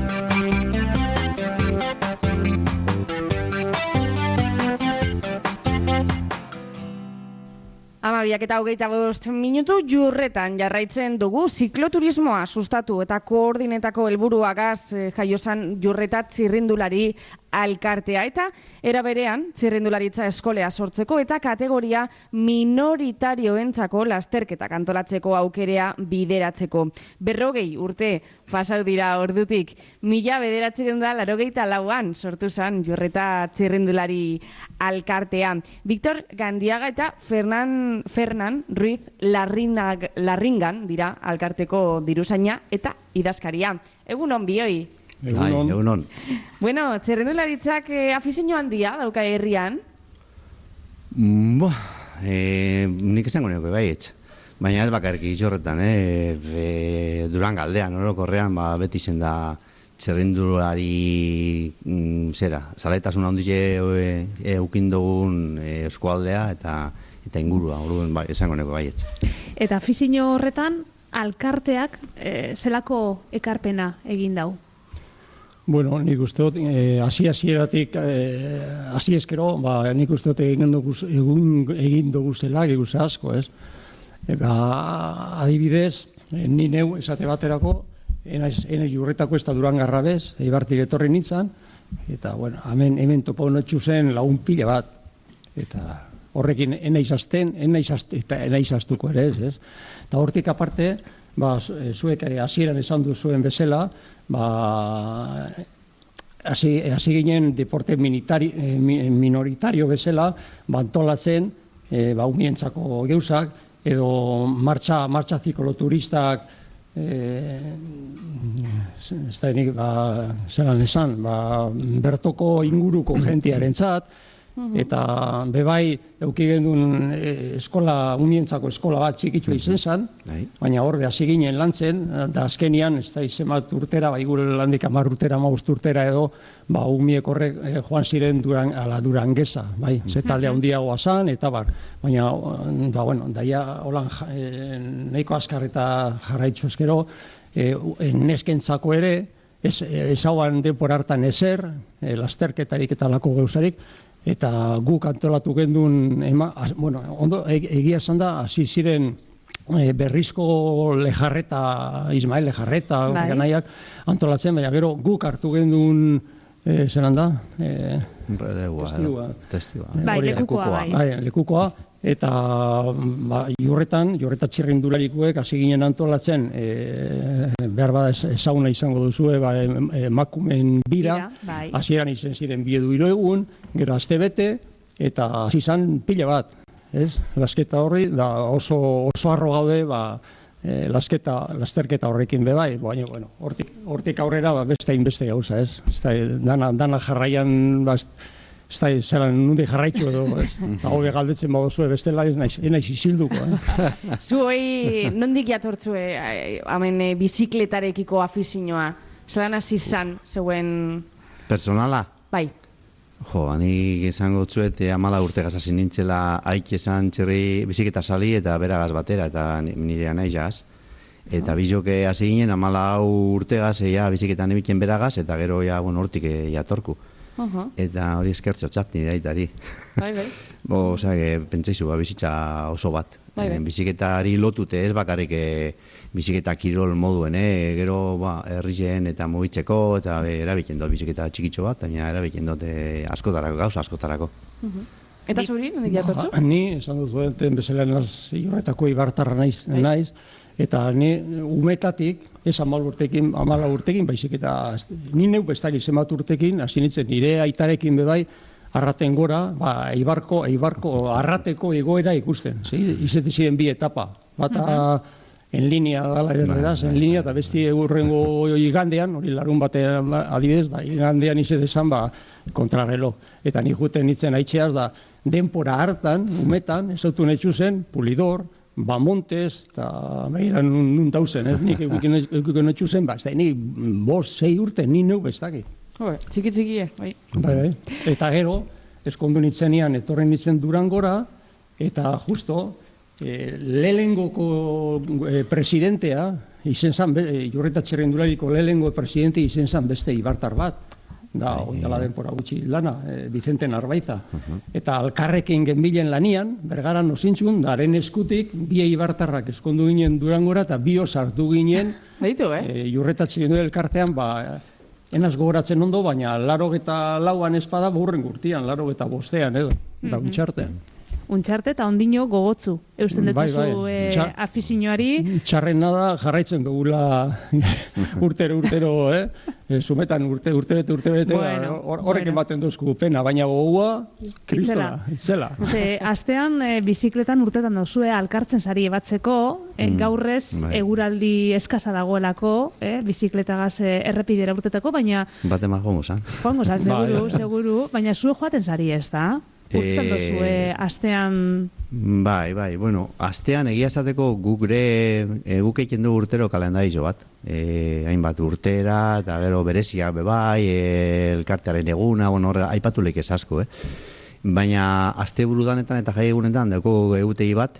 Amabiak eta hogeita bost minutu jurretan jarraitzen dugu zikloturismoa sustatu eta koordinetako helburuagaz jaiosan jurreta txirrindulari alkartea eta era berean txirrindularitza eskolea sortzeko eta kategoria minoritarioentzako lasterketak antolatzeko aukerea bideratzeko. Berrogei urte pasau dira ordutik, mila bederatzireun da larogeita lauan sortu zen jurreta txirrindulari alkartea. Victor Gandiaga eta Fernan, Fernan Ruiz Larrinag, Larringan dira alkarteko diruzaina eta idazkaria. Egunon bioi. Egunon. Egunon. Bueno, txirrindularitzak eh, afizio handia dauka herrian? Mm, bo, eh, nik esango neko baietz. Baina ez bakarrik itxorretan, eh? Be, Durango aldean, orokorrean, ba, beti zen da txerrindulari mm, zera, zaletasun handiz eukin dugun e, eskualdea eta eta ingurua, orduan bai, esango neko baietz. Eta afizio horretan, alkarteak e, zelako ekarpena egin dau? Bueno, nik uste dut, hasi e, hasieratik hasi e, eskero, ba, nik uste dut egin dugu, egun, egin dugu zela, eguse asko, ez? Eta adibidez, ni neu esate baterako, enaiz, enaiz jurretako ez da Durangarra bez, eibartik etorri nintzen, eta, bueno, hemen, hemen topa honetxu zen lagun pila bat, eta horrekin enaiz azten, enaiz aztu, eta enaiz aztuko ere ez, ez? Eta hortik aparte, ba, zuek hasieran esan duzuen bezala, ba, hasi, hasi ginen deporte minitari, eh, minoritario bezala, ba, antolatzen, eh, ba, umientzako geuzak, edo martxa, martxa zikloturistak, eh, ez da nik, ba, zelan esan, ba, bertoko inguruko jentiarentzat, eta bebai euki gendun eskola, unientzako eskola bat txikitxua izen zen, baina hor hasi ginen lantzen, da azkenian, ez da izemat urtera, bai gure landik amar urtera, maust urtera edo, ba umiek horrek eh, joan ziren duran, ala Durangesa, bai, ze talde handiagoa zan, eta bar, baina, ba bueno, daia holan eh, nahiko azkar eta jarraitzu eskero, eh, neskentzako ere, ez, ez hauan denpor hartan ezer, eh, lasterketarik eta lako gauzarik, eta guk antolatu gendun, ema, az, bueno, ondo, egia esan da, hasi ziren e, berrizko Lejarreta, Ismael Lejarreta, bai. Ganaiak antolatzen, baina gero guk hartu gendun, e, zelan da? E, testigua. Testigua. Bai, lekukoa, bai. Bai, lekukoa, eta ba, jurretan, jurreta txirrindularikuek hasi ginen antolatzen, e, behar bada ezaguna izango duzue, ba, emakumen bira, hasieran bai. Izen ziren biedu hiru egun, gero aste bete, eta hasi izan pila bat, ez? Lasketa horri, da oso, oso arro gaude, ba, e, lasketa, lasterketa horrekin be bai, baina, bueno, hortik, hortik aurrera, ba, beste hainbeste gauza, ez? Ez da, dana, dana jarraian, ba, ez da, zelan nundi jarraitzu edo, ez? Hau galdetzen badozue, bestela ez naiz, ez naiz isilduko, eh? Zuoi, nondik jatortzue, hamen, bizikletarekiko afizioa, zelan hasi izan, zeuen... Personala? Bai. Jo, anik esango tzuet, amala urtegaz hasi nintzela haik esan txerri bizikleta sali eta beragaz batera, eta nire anaiz jaz. Eta bizoke hasi ginen, amala urtegaz, ja, bizikletan ebiken beragaz, eta gero ja, bueno, hortik jatorku. Uh-huh. Eta hori eskertxo txat nire aitari. Bai, bai. Bo, osea, pentsaizu, ba, bizitza oso bat. Bai, bai. Bizikletari lotute ez bakarrik bizikleta kirol moduen, eh? Gero, ba, herrien eta mugitzeko, eta erabiken dut bizikleta txikitxo bat, baina erabiken dut eh, askotarako, gauza askotarako. Uh-huh. Eta zuri, nondik jatortzu? Ba, ni, esan dut duen, bezala naz, jorretako ibartarra naiz, bai. naiz, eta ni umetatik, ez amal urtekin, amala urtekin, baizik eta ni neu bestak izemat urtekin, hasi nintzen nire aitarekin bebai, arraten gora, ba, eibarko, eibarko, arrateko egoera ikusten, zi? Izeti ziren bi etapa, bata uh-huh. en linea dala erredaz, en linea, eta besti egurrengo igandean, hori larun batean adibidez, da, igandean izet esan, ba, kontrarrelo. Eta ni juten nintzen haitxeaz, da, denpora hartan, umetan, ez autu netxu zen, pulidor, Bamontes, eta behiran nun dauzen, ez nik eukiko netxu zen, ba, ez da, nik bost, sei urte, ni neu bestaki. Txiki txikie, bai. Bai, bai. Eta gero, eskondu nitzenian, etorri nitzen Durangora, eta justo, e, lehenengoko e, presidentea, izen zan, e, Jurreta Txirrindulariko lehenengo presidente izen zan beste ibartar bat, da, oindala denpora gutxi lana, e, Vicente Narbaiza. Uh-huh. Eta alkarrekin genbilen lanian, bergaran osintzun, daren eskutik, bi eibartarrak eskondu ginen Durangora, eta bi osartu ginen, Baitu, eh? e, Jurreta Txirrindulari elkartean, ba, enaz gogoratzen ondo, baina larogeta lauan espada burren gurtian, larogeta bostean edo, da mm-hmm. untxartean. Untxarte eta ondino gogotzu, eusten dutzu bai, bai. E, Txar... afizioari. Txarrena da jarraitzen dugula urtero, urtero, eh? E, sumetan urte, urte bete, urte bete, bueno, horrekin bueno. baten duzku pena, baina gogoa, kristola, itzela. Ze, astean e, bizikletan urtetan duzue alkartzen sari ebatzeko, e, mm, gaurrez bai. eguraldi eskasa dagoelako, eh? bizikletagaz e, errepidera urtetako, baina... Bate ma jomo zan. Joango zan, seguru, seguru, baina zue joaten sari ez da? Urtzen dozu, e, astean... Bai, bai, bueno, astean egia esateko gure e, guk egiten du urtero kalendarizo bat. E, hainbat urtera, eta gero berezia bebai, e, elkartearen eguna, bueno, horre, aipatu lehik ez asko, eh? Baina aste burudanetan eta jai egunetan dauko egutegi bat,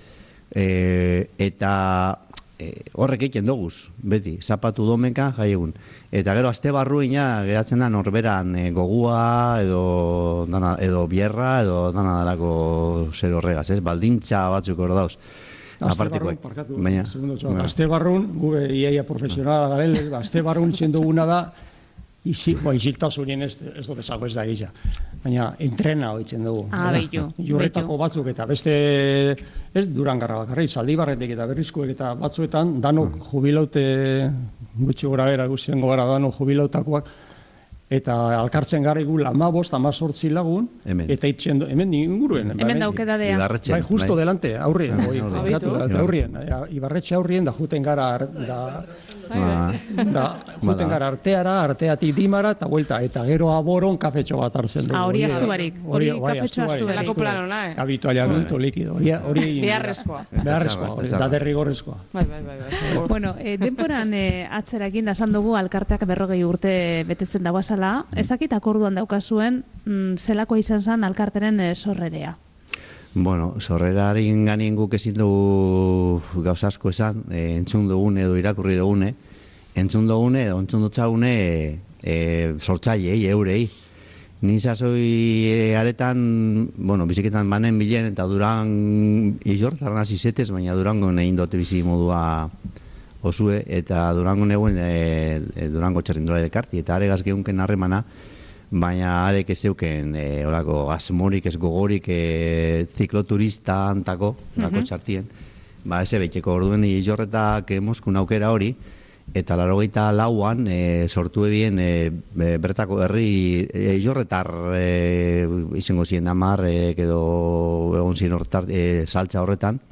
e, eta e, horrek egiten doguz, beti, zapatu domenka jai egun. Eta gero aste barruina geratzen da norberan e, gogua edo, dana, edo bierra edo dana dalako zer horregaz, ez? Baldintza batzuk hor dauz. Aste barrun, parkatu, baina, baina. Aste barrun, gube iaia profesionala garele, aste barrun txenduguna da, isi, bo, isiltasunien ez, ez dut ezago ez da gisa. Baina, entrena hoitzen dugu. Ah, behitu. Jurretako batzuk eta beste, ez Durangarra bakarri, Zaldibarretik eta Berrizkoek eta batzuetan, danok jubilaute, gutxi gora bera, guztien gara danok jubilautakoak, eta alkartzen gara egu lamabost, amazortzi lagun, hemen. Eta itzen, hemen inguruen. Hemen daukedadea. Ibarretxe. Bai, justo bai. delante, aurrien. Aurrien, Ibarretxe aurrien, da juten gara, da, da juten gara arteara, arteatik dimara, eta vuelta, eta gero aboron kafetxo bat hartzen dugu. Ah, hori astu barik, hori kafetxo astu barik. Zelako planona, eh? Habitualiamento likido. Beharrezkoa. Beharrezkoa, da derrigorrezkoa. Bai, bai, bai. Bueno, denporan atzerakin da esan dugu, alkarteak berrogei urte betetzen dagoazala. Ez dakit akorduan daukazuen mm, zelako izan zen alkarteren e, sorrerea. Bueno, sorreraren ganien guk ezin dugu gauz asko esan, e, entzun dugune edo irakurri dugune, entzun dugune edo entzun dutxagune e, e, sortzailei, eurei. Ni zazoi e, aretan, bueno, biziketan banen bilen eta Duran izortzaren izetez, baina Durango egin dote bizi modua osue, eta Durango neguen e, e, Durango txerrindora elkarti, eta aregaz geunken harremana, baina arek ez zeuken e, orako asmorik, ez gogorik e, zikloturista antako, orako txartien, ba, ez ebetxeko orduen izorretak e, Moskun aukera hori, eta larogeita lauan e, sortu ebien e, bertako herri e, izorretar e, izango ziren amar, e, edo egon ziren horretar e, saltza horretan,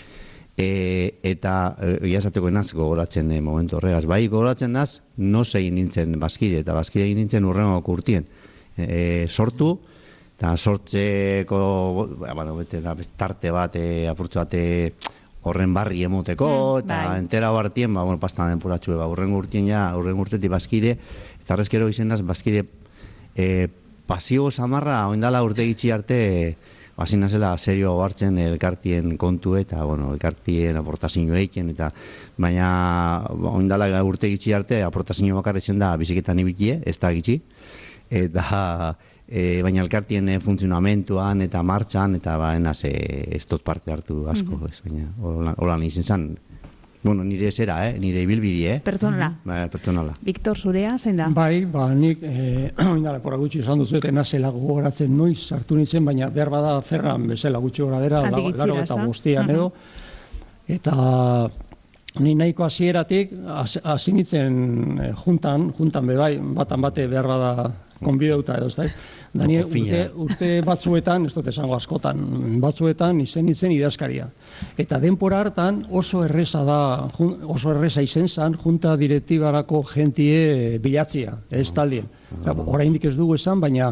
E, eta egia esateko enaz gogoratzen e, momentu horregaz. Bai, gogoratzen naz, no zein nintzen bazkide, eta bazkide egin nintzen urrengo kurtien. E, sortu, eta sortzeko, bueno, bete, da, tarte bat, e, apurtzu bat, e, horren barri emoteko, mm, eta bai. Entera hartien, ba, bueno, pastan denporatxue, ba, urrengo urtien ja, urrengo urtetik bazkide, eta horrezkero izen naz, bazkide e, pasio samarra, oindala urte gitxi arte, e, Bazina zela serio hartzen elkartien kontu eta, bueno, elkartien aportazio eiken, eta baina oindala urte gitxi arte aportazio bakarretzen da biziketan ibikie, ez da gitxi, eta e, baina elkartien funtzionamentuan eta martxan, eta baina ez dut parte hartu asko, mm-hmm. ez, baina holan izan zen. Bueno, nire zera, eh? Nire ibilbidi, eh? Pertsonala. Ba, pertsonala. Victor, zurea, zein da? Bai, ba, nik, eh, oindala, pora gutxi esan duzuet, nazela gogoratzen noiz sartu nintzen, baina behar bada Ferran bezala gutxi gora bera, laro eta bostian edo, eta ni nahiko hasieratik hasi nintzen juntan, juntan bebai, batan bate behar bada konbideuta edo, ez da, Dani, urte, urte batzuetan, ez dut esango askotan, batzuetan izen izen idazkaria. Eta denpora hartan oso erreza da, oso erreza izen zan, junta direktibarako jentie bilatzia, ez taldien. Oraindik ez dugu esan, baina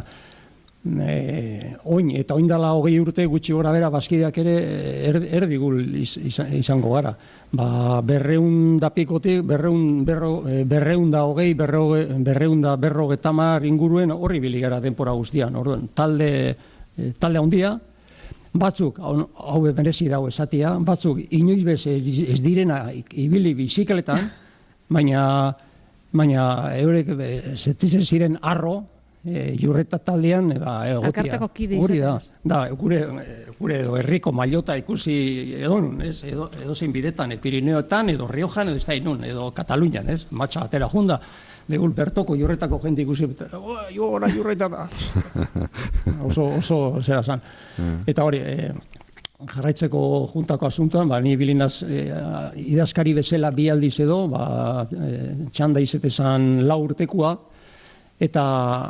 e, oin, eta oin dala hogei urte gutxi gora bera, bazkideak ere er, erdigul iz, izan, izango gara. Ba, berreun da pikotik, berreun, berro, berreun da hogei, berreun da berrogetamar inguruen horri biligara denpora guztian. Orduan, talde, talde handia, batzuk, hau merezi dago esatia, batzuk inoiz bez ez direna ibili bizikletan, baina, baina eurek zetizen ziren arro, E, jurreta taldean ba, egotia. Hori da, da gure, gure edo herriko mailota ikusi edonun, ez? Edo, edo zein bidetan, e, Pirineoetan, edo Riojan, edo ez da inun, edo Katalunian, ez? Matxa atera junda, degul bertoko jurretako jente ikusi, jo gora jurreta, oso, oso zera zan. Eta hori, e, jarraitzeko juntako asuntoan, ba, ni bilinaz e, idazkari bezala bi aldiz edo, ba, e, txanda izetezan lau urtekoa, eta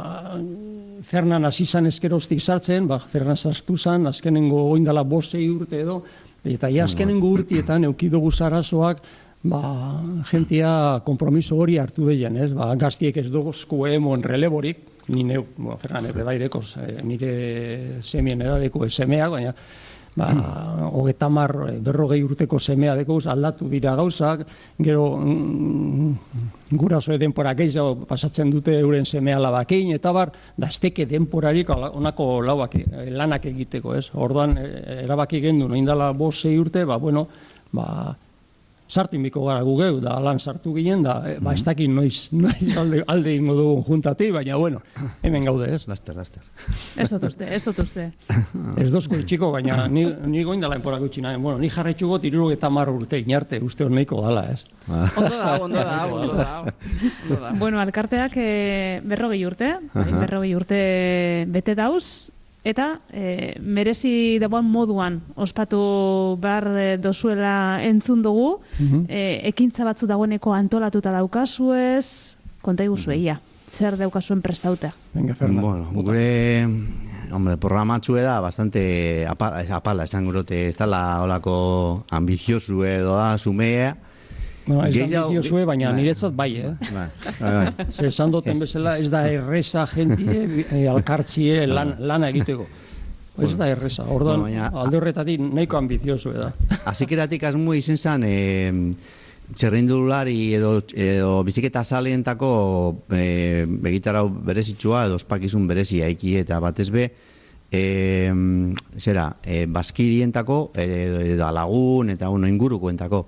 Fernan hasi zan eskeroztik sartzen, ba, Fernan sartu zan, azkenengo oindala bostei urte edo, eta ja azkenengo urtietan eukidugu zarazoak, ba, jentia kompromiso hori hartu deien, ez? Ba, gaztiek ez duguzko emon releborik, ni neu, bueno, Ferran ere baireko, nire semien edadeko semeak, baina ba, hogeita hamar, berrogei urteko semea dekoz, aldatu dira gauzak, gero mm, gurasoe denpora gehiago pasatzen dute euren semea labakein, eta bar, da esteke denporarik onako lauak lanak egiteko, ez? Orduan, erabaki gendu, noin dala bost sei urte, ba, bueno, ba, sartu inbiko gara gu geu, da lan sartu ginen, da, e, ba, ez dakit noiz, noiz alde, alde ingo dugun juntati, baina, bueno, hemen gaude, ez? Laster, laster. Ez dut uste, ez dut uste. Ez dozko itxiko, baina ni, ni goin dala enporak utxi nahi. Bueno, ni jarraitxu got irurok eta marro urte inarte, uste hor nahiko dala, ez? Ondo da, ondo da, ondo da. Bueno, alkarteak e, berrogei urte, berrogei urte bete dauz, eta e, merezi dagoen moduan ospatu behar e, dozuela entzun dugu, uh-huh. e, ekintza batzu dagoeneko antolatuta daukazuez, konta iguzu egia, zer daukazuen prestauta? Venga, Fernando. Bueno, gure, hombre, programatxue da bastante apala, apala esan gurote, ez dala holako ambiziosu edo da, sumea. Bueno, ez da ambiciozue, baina niretzat bai, eh? Bai, bai. Zer esan duten bezala, ez da erreza jentie, e, alkartzie lan, lana egiteko. Ez da erreza, orduan, alde horretatik nahiko ambiziozu da. Azikeratik asmu izen zen, e, txerrindulari edo, edo biziketa salientako e, begitarau berezitsua edo ospakizun berezi haiki eta batez be, e, zera, e, baskirientako edo, edo alagun eta uno ingurukoentako.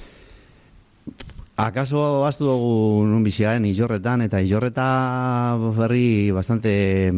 Akaso baztu dugu nun biziaren Illorretan, eta Illorreta berri bastante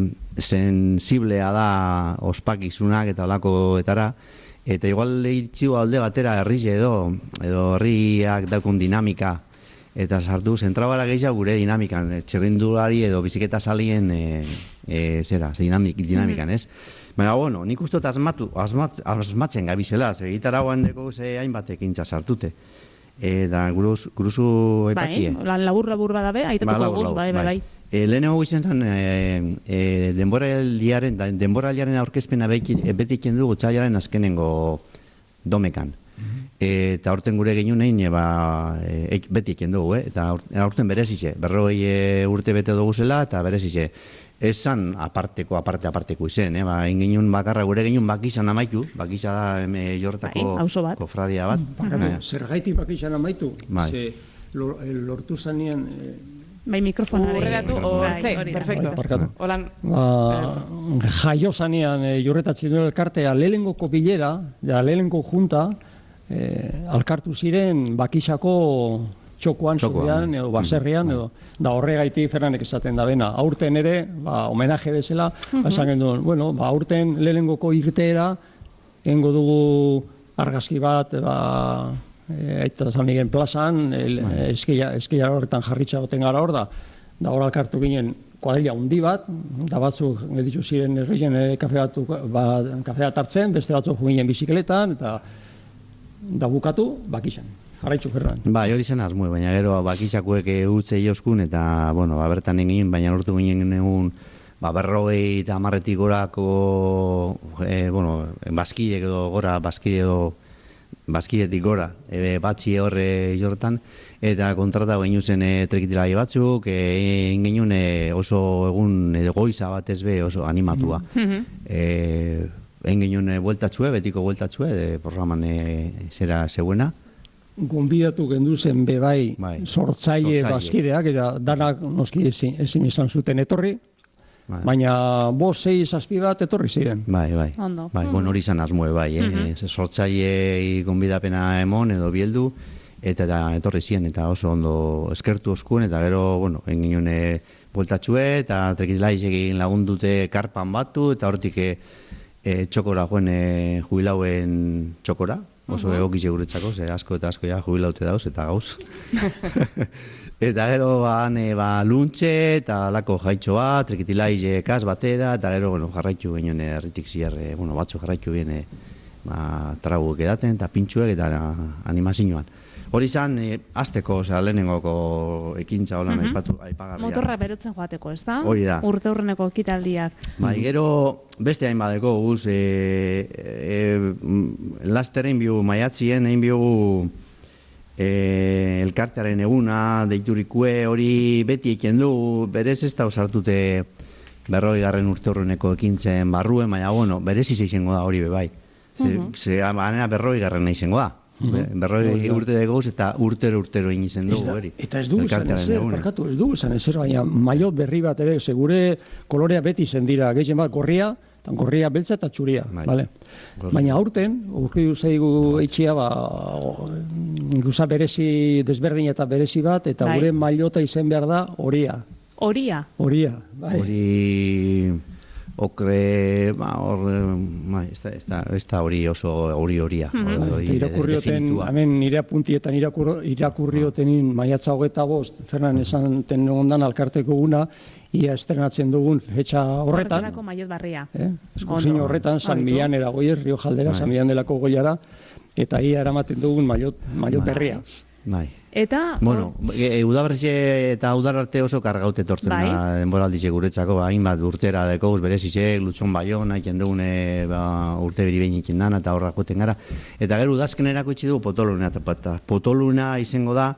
sensiblea da ospakizunak eta olakoetara, eta igual lehitzio alde batera herriz edo, edo herriak daukun dinamika, eta sartu zentrabara gehiago gure dinamikan, txerrindulari edo biziketa salien e, e, zera, dinamik, dinamikan, ez? Baina, bueno, nik uste asmatu, asmat, asmatzen gabizela, segitaragoan deko ze hainbat ekintza sartute. Eta guruzu epatxie. Bai, lan labur-labur badabe, aitatuko guz, bai, bai, bai. E, Lehenago izan zen, e, e, denboraldiaren, denboraldiaren aurkezpena betiken dugu txaiaren azkenengo domekan. E, eta aurten gure genuen egin, ba, e, betiken dugu, eh? Eta aurten berezize, berrogei urte bete dugu zela, eta berezize. Esan aparteko, aparte, aparteko izen, eh? Ba, inginun bakarra gure genuen bakizan amaitu, bakizan da eme jorretako bai, kofradia bat. Bakana, zer gaiti bakizan amaitu? Bai. Ze lortu zanien... Eh... Bai, mikrofonare. Urreratu, hortze, perfecto. Holan. Ba, jaio zanean e, jorretatzen duen elkartea lehenengoko bilera, ja, lehenengo junta, e, alkartu ziren bakixako txokoan, zubian, edo baserrian, edo, da horregaitik Ferranek esaten da bena. Aurten ere, ba, homenaje bezala, uh-huh. ba, esan genduen, bueno, ba, aurten lehenengoko irteera, engo dugu argazki bat, ba, e, aita San Miguel plazan, eskia, eskia horretan jarritxa goten gara hor da, da hor alkartu ginen kuadrilla hundi bat, da batzuk, ditzu ziren erreien kafe bat, ba, kafe bat hartzen, beste batzuk ginen bizikletan, eta da bukatu, bakixan. Jarraitzu, Ferran. Ba, hori zen asmue, baina gero bakisakuek utze ioskun, eta, bueno, ba, bertan egin, baina lortu ginen egun, ba, berrogei eta amarretik gorako, e, bueno, baskidek edo gora, baskide edo, baskidetik gora, e, batzi horre jortan, eta kontrata genu zen e, trekitilai batzuk, egin e, genuen e, oso egun edo goiza bat ez be oso animatua. Mm-hmm. e, egin genuen e, bueltatxue, betiko bueltatxue, e, programan e, zera zeuena, gonbidatu gendu zen bebai bai, sortzaile bazkideak, eta danak noski ezin, ezin izan zuten etorri, bai. Baina bost, sei, zazpi bat etorri ziren. Bai, bai, Ondo. bai, mm. Bon hori izan asmoe bai, eh? Mm-hmm. Sortzaile gonbidapena emon edo bieldu, eta, eta etorri ziren, eta oso ondo eskertu oskuen, eta gero, bueno, engin bueltatxue, eta trekitilai egin lagundute karpan batu, eta hortik e, e, txokora joen e, jubilauen txokora, oso uh-huh. egokitze guretzako, ze asko eta asko ja jubilaute dauz, eta gauz. Eta gero han e, ba, luntxe, eta lako jaitxo bat, trekitilai kas batera, eta gero bueno, jarraitu ginen erritik ziar, e, bueno, batzu jarraitu ginen ba, traguek edaten, eta pintxuek, eta animazioan. Hori izan, e, azteko, osea, lehenengoko ekintza holan uh-huh. aipatu, aipagarria. Motorra berotzen joateko, ez da? Hori da. Urte hurreneko ekitaldiak. Bai, gero, beste hainbadeko guz, e, e, laster egin bihu maiatzien, egin bihu e, elkartearen eguna, deiturikue, hori beti eken du, berez ez da osartute berroi garren urte horreneko ekintzen barruen, baina, bueno, bereziz izango da hori bebai. Ze, Mhm. ze anera berroi garren izango da. Mhm. Berroi Hori da. urte dagoz eta urtero urtero inizen Ez dugu, da- hori. Eta ez dugu esan Elkartearen ezer, eguna. barkatu, ez dugu esan ezer, baina maillot berri bat ere, segure kolorea beti zen dira, gehien bat gorria, eta gorria beltza eta txuria, vale? Baina aurten, urkidu zaigu eitxia, ba, o- guza berezi, desberdin eta berezi bat, eta Bai. gure maillota izen behar da horia. Horia. Horia, bai. Hori okre, ba, hor, bai, ez da, ez da, ez da hori oso hori horia. Mhm. hori- hori Eta irakurrioten, definitua. hemen nire apuntietan irakur, irakurriotenin maiatza hogeta bost, Fernan esan ten ondan alkarteko guna, ia estrenatzen dugun fetxa horretan, Horretarako maiot barria. eh? Eskurzin Ondo. horretan, San Baitu. Milan eragoier, Rio Jaldera, Bai. San Milan delako goiara, eta ia eramaten dugun maiot, maiot Bai. berria. Bai. Eta, Bueno, e, e, udaberrize eta udar arte oso kargaute etortzen Bai. da denboraldize guretzako, ba, hainbat urtera dekoguz berezizek, Lutxon Baiona, iken dugune ba, urte beri behin iken dana, eta horrak goten gara. Eta gero udazken erakutsi dugu potoluna, eta pata. Potoluna izango da,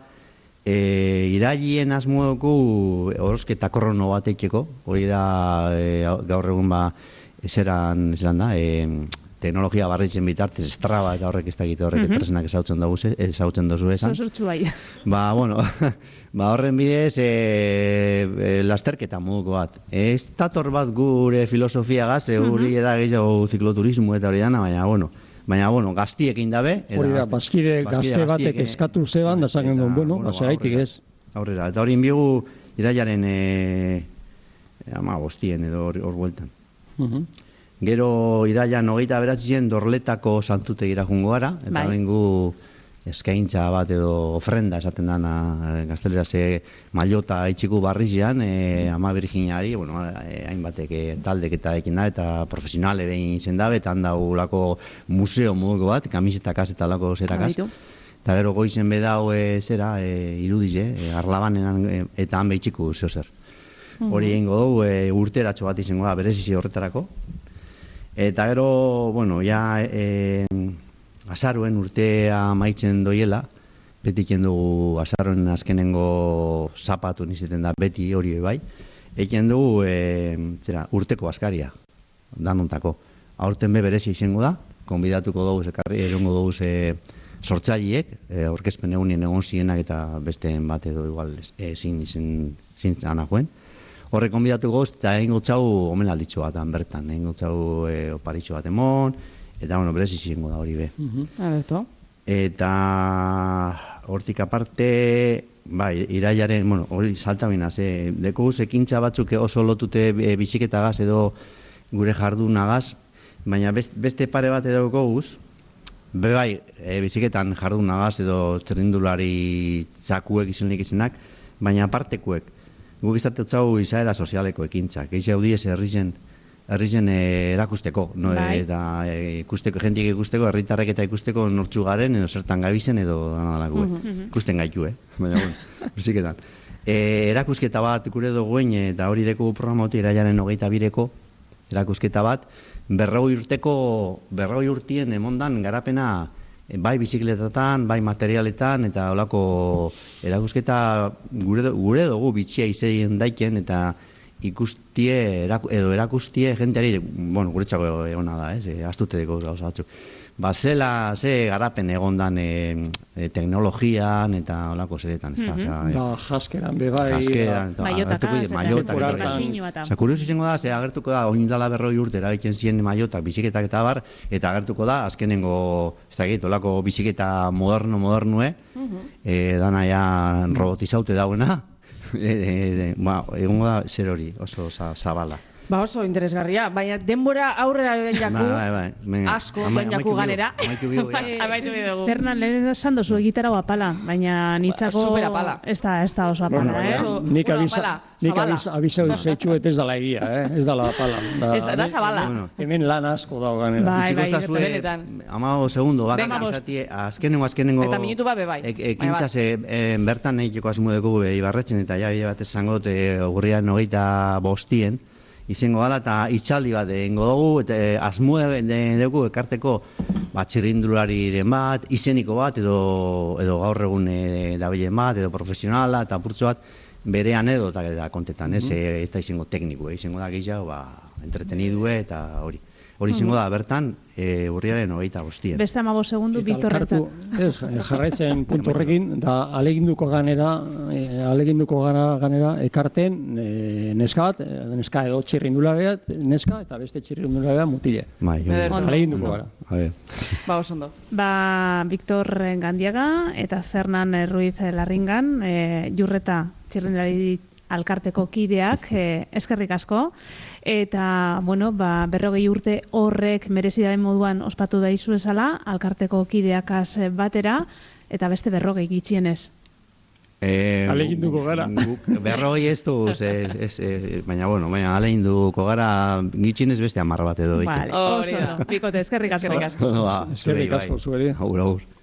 e, irailien asmoeku horosketa korrono bat eiteko, hori da e, gaur egun ba, ezeran, ezeran da, e, teknologia barritzen bitartez, Strava eta horrek ez dakite horrek Mhm. tresnak ezautzen dugu, ezautzen duzu esan. Zosortzu bai. Ba, bueno, ba, horren bidez, e, e, lasterketa moduko bat. Ez dator bat gure filosofiagaz, e, guri eda gehiago zikloturismo eta hori dana, baina, bueno, baina, bueno, gaztiekin dabe. eta Hori da, gazte- bazkide gazte batek gaztiek, eskatu zeban, da zagen duen, bueno, bueno, bazeraitik aurrera. ez. Aurrera, eta hori inbigu irailaren e, ama bostien edo hor, hor bueltan. Mhm. Gero irailan hogeita beratzien dorletako santutegira jungo gara, eta Bai. bengu eskaintza bat edo ofrenda esaten dana e, gaztelera ze mailota itxiku barrizian, e, ama Virginiari, bueno, e, hainbatek e, taldek eta ekin da, eta profesionale behin izen dabe, eta handau lako museo moduko bat, kamisetakaz eta lako zerakaz. Baitu. Eta gero goizen bedau e, zera, e, irudize, e, arlabanen e, eta han behitxiku zeo zer. Hori egingo dugu, e, urteratxo bat izango da, berezizi horretarako. Eta gero, bueno, ja e, azaruen urtea maitzen doiela, beti dugu azaruen azkenengo zapatu nizeten da beti hori bai, eken dugu e, zera, urteko askaria, danontako. Aurten be berezi izango da, konbidatuko dugu, ekarri erongo dugu ze sortzaileek, e, aurkezpen egunien egon zienak eta besteen bat edo igual ezin izen zin zana joen. Horre konbidatu goz, eta egingo txau omenalditxo bat bertan, egingo txau e, oparitxo bat emon, eta bueno, berez izango da hori be. Aberto. Eta hortik aparte, bai, irailaren, bueno, hori salta binaz, eh, dekoguz ekintza batzuk oso lotute e, biziketagaz edo gure jardunagaz, baina best, beste pare bat edo goguz, be bai, e, biziketan jardunagaz edo txerrindulari txakuek izenik izenak, baina apartekuek. Guk izatetzau izaera sozialeko ekintzak, eixau diez herrizen, herrizen e, erakusteko, no, Bai. eta e, ikusteko, jentik ikusteko, herritarrek eta ikusteko nortxu garen, edo zertan gabizen, edo danadalako, Mhm. ikusten gaitu, eh? Baina, bueno, biziketan. E, erakusketa bat gure duguen, eta hori deko programauti irailaren hogeita bireko, erakusketa bat, berrogei urteko, berrogei urtien emondan garapena, bai bizikletatan, bai materialetan, eta holako erakusketa gure, gure dugu bitxia izeien daiken, eta ikustie, eraku, edo erakustie jenteari, bueno, guretzako egona da, ez, e, astute deko gauza batzuk. Ba, zela, ze garapen egondan e, e, teknologian eta holako zeretan, ez da, Mhm. osea, e, Da, jaskeran be bai. jaskeran, eta Maiotakaz agertuko die- eta maiotak temporada etorri. pasilloa eta- Osea, kurioso izango da, ze agertuko da, oindala berroi urte eragiten ziren maiotak, biziketak eta bar, eta agertuko da, azkenengo, ez da egit, olako biziketa moderno, modernue, e, dana ja robotizaute dauena, e, e, e, ba, egongo da zer hori, oso za- zabala. Ba oso interesgarria, baina denbora aurrera ben jaku, Bai, bai, bai, venga, asko ama- ben jaku amaitu ganera. bidu, amaitu bidu, ja. Bai, amaitu bidugu. Fernan, lehen esan dozu egitarau apala, baina nitzako... Ba, super apala. Ez da, ez da oso apala, Bueno, eh? oso- nik bueno, abisa, apala, nik zabala. abisa, abisa zeitxuet ez dala egia, eh? Ez dala apala. Da, Ez, da zabala. Bueno, Hemen lan asko dago ganera. Bai, Itxiko bai, ez da zue, benetan. amago segundo, bat, Venga, bost. izatie, azkenengo, azkenengo... Eta minutu bat be bai. Ek, Baina ekintza bat. ze e, bertan egiteko asmo dugu e, ibarretzen eta ja bide bat esango dut e, urrian hogeita bostien izango gala eta itxaldi bat egingo dugu eta e, asmo de- dugu ekarteko ba, txirrindulariren bat, izeniko bat edo, edo gaur egun e, dabilen bat edo profesionala eta apurtxo bat bere anedotak eta kontetan, ez, ez da izango tekniku, izango da gehiago, ba, entretenidue eta hori. Hori izango da, bertan, e, urriaren hogeita bostien. Beste amabo segundu, Victor Rentzat. Ez, jarraitzen puntu horrekin, da aleginduko ganera, e, aleginduko gana, ganera, ekarten e, neska bat, neska edo txirrindularea, neska, eta beste txirrindularea mutile. Bai, aleginduko gara. Ba, osondo. Ba, Victor Gandiaga eta Fernan Ruiz Larringan, e, Jurreta txirrindulari alkarteko kideak, eh, eskerrik asko, eta, bueno, ba, berrogei urte horrek merezidaren moduan ospatu daizu esala, alkarteko kideakaz batera, eta beste berrogei gitxienez. Eh, aleginduko gara. Berrogei ez du, baina, bueno, baina aleginduko gara gitxienez beste amarra bat edo. Vale, oso, bikote, eskerrik asko. Eskerrik asko, zueri. Agur, agur.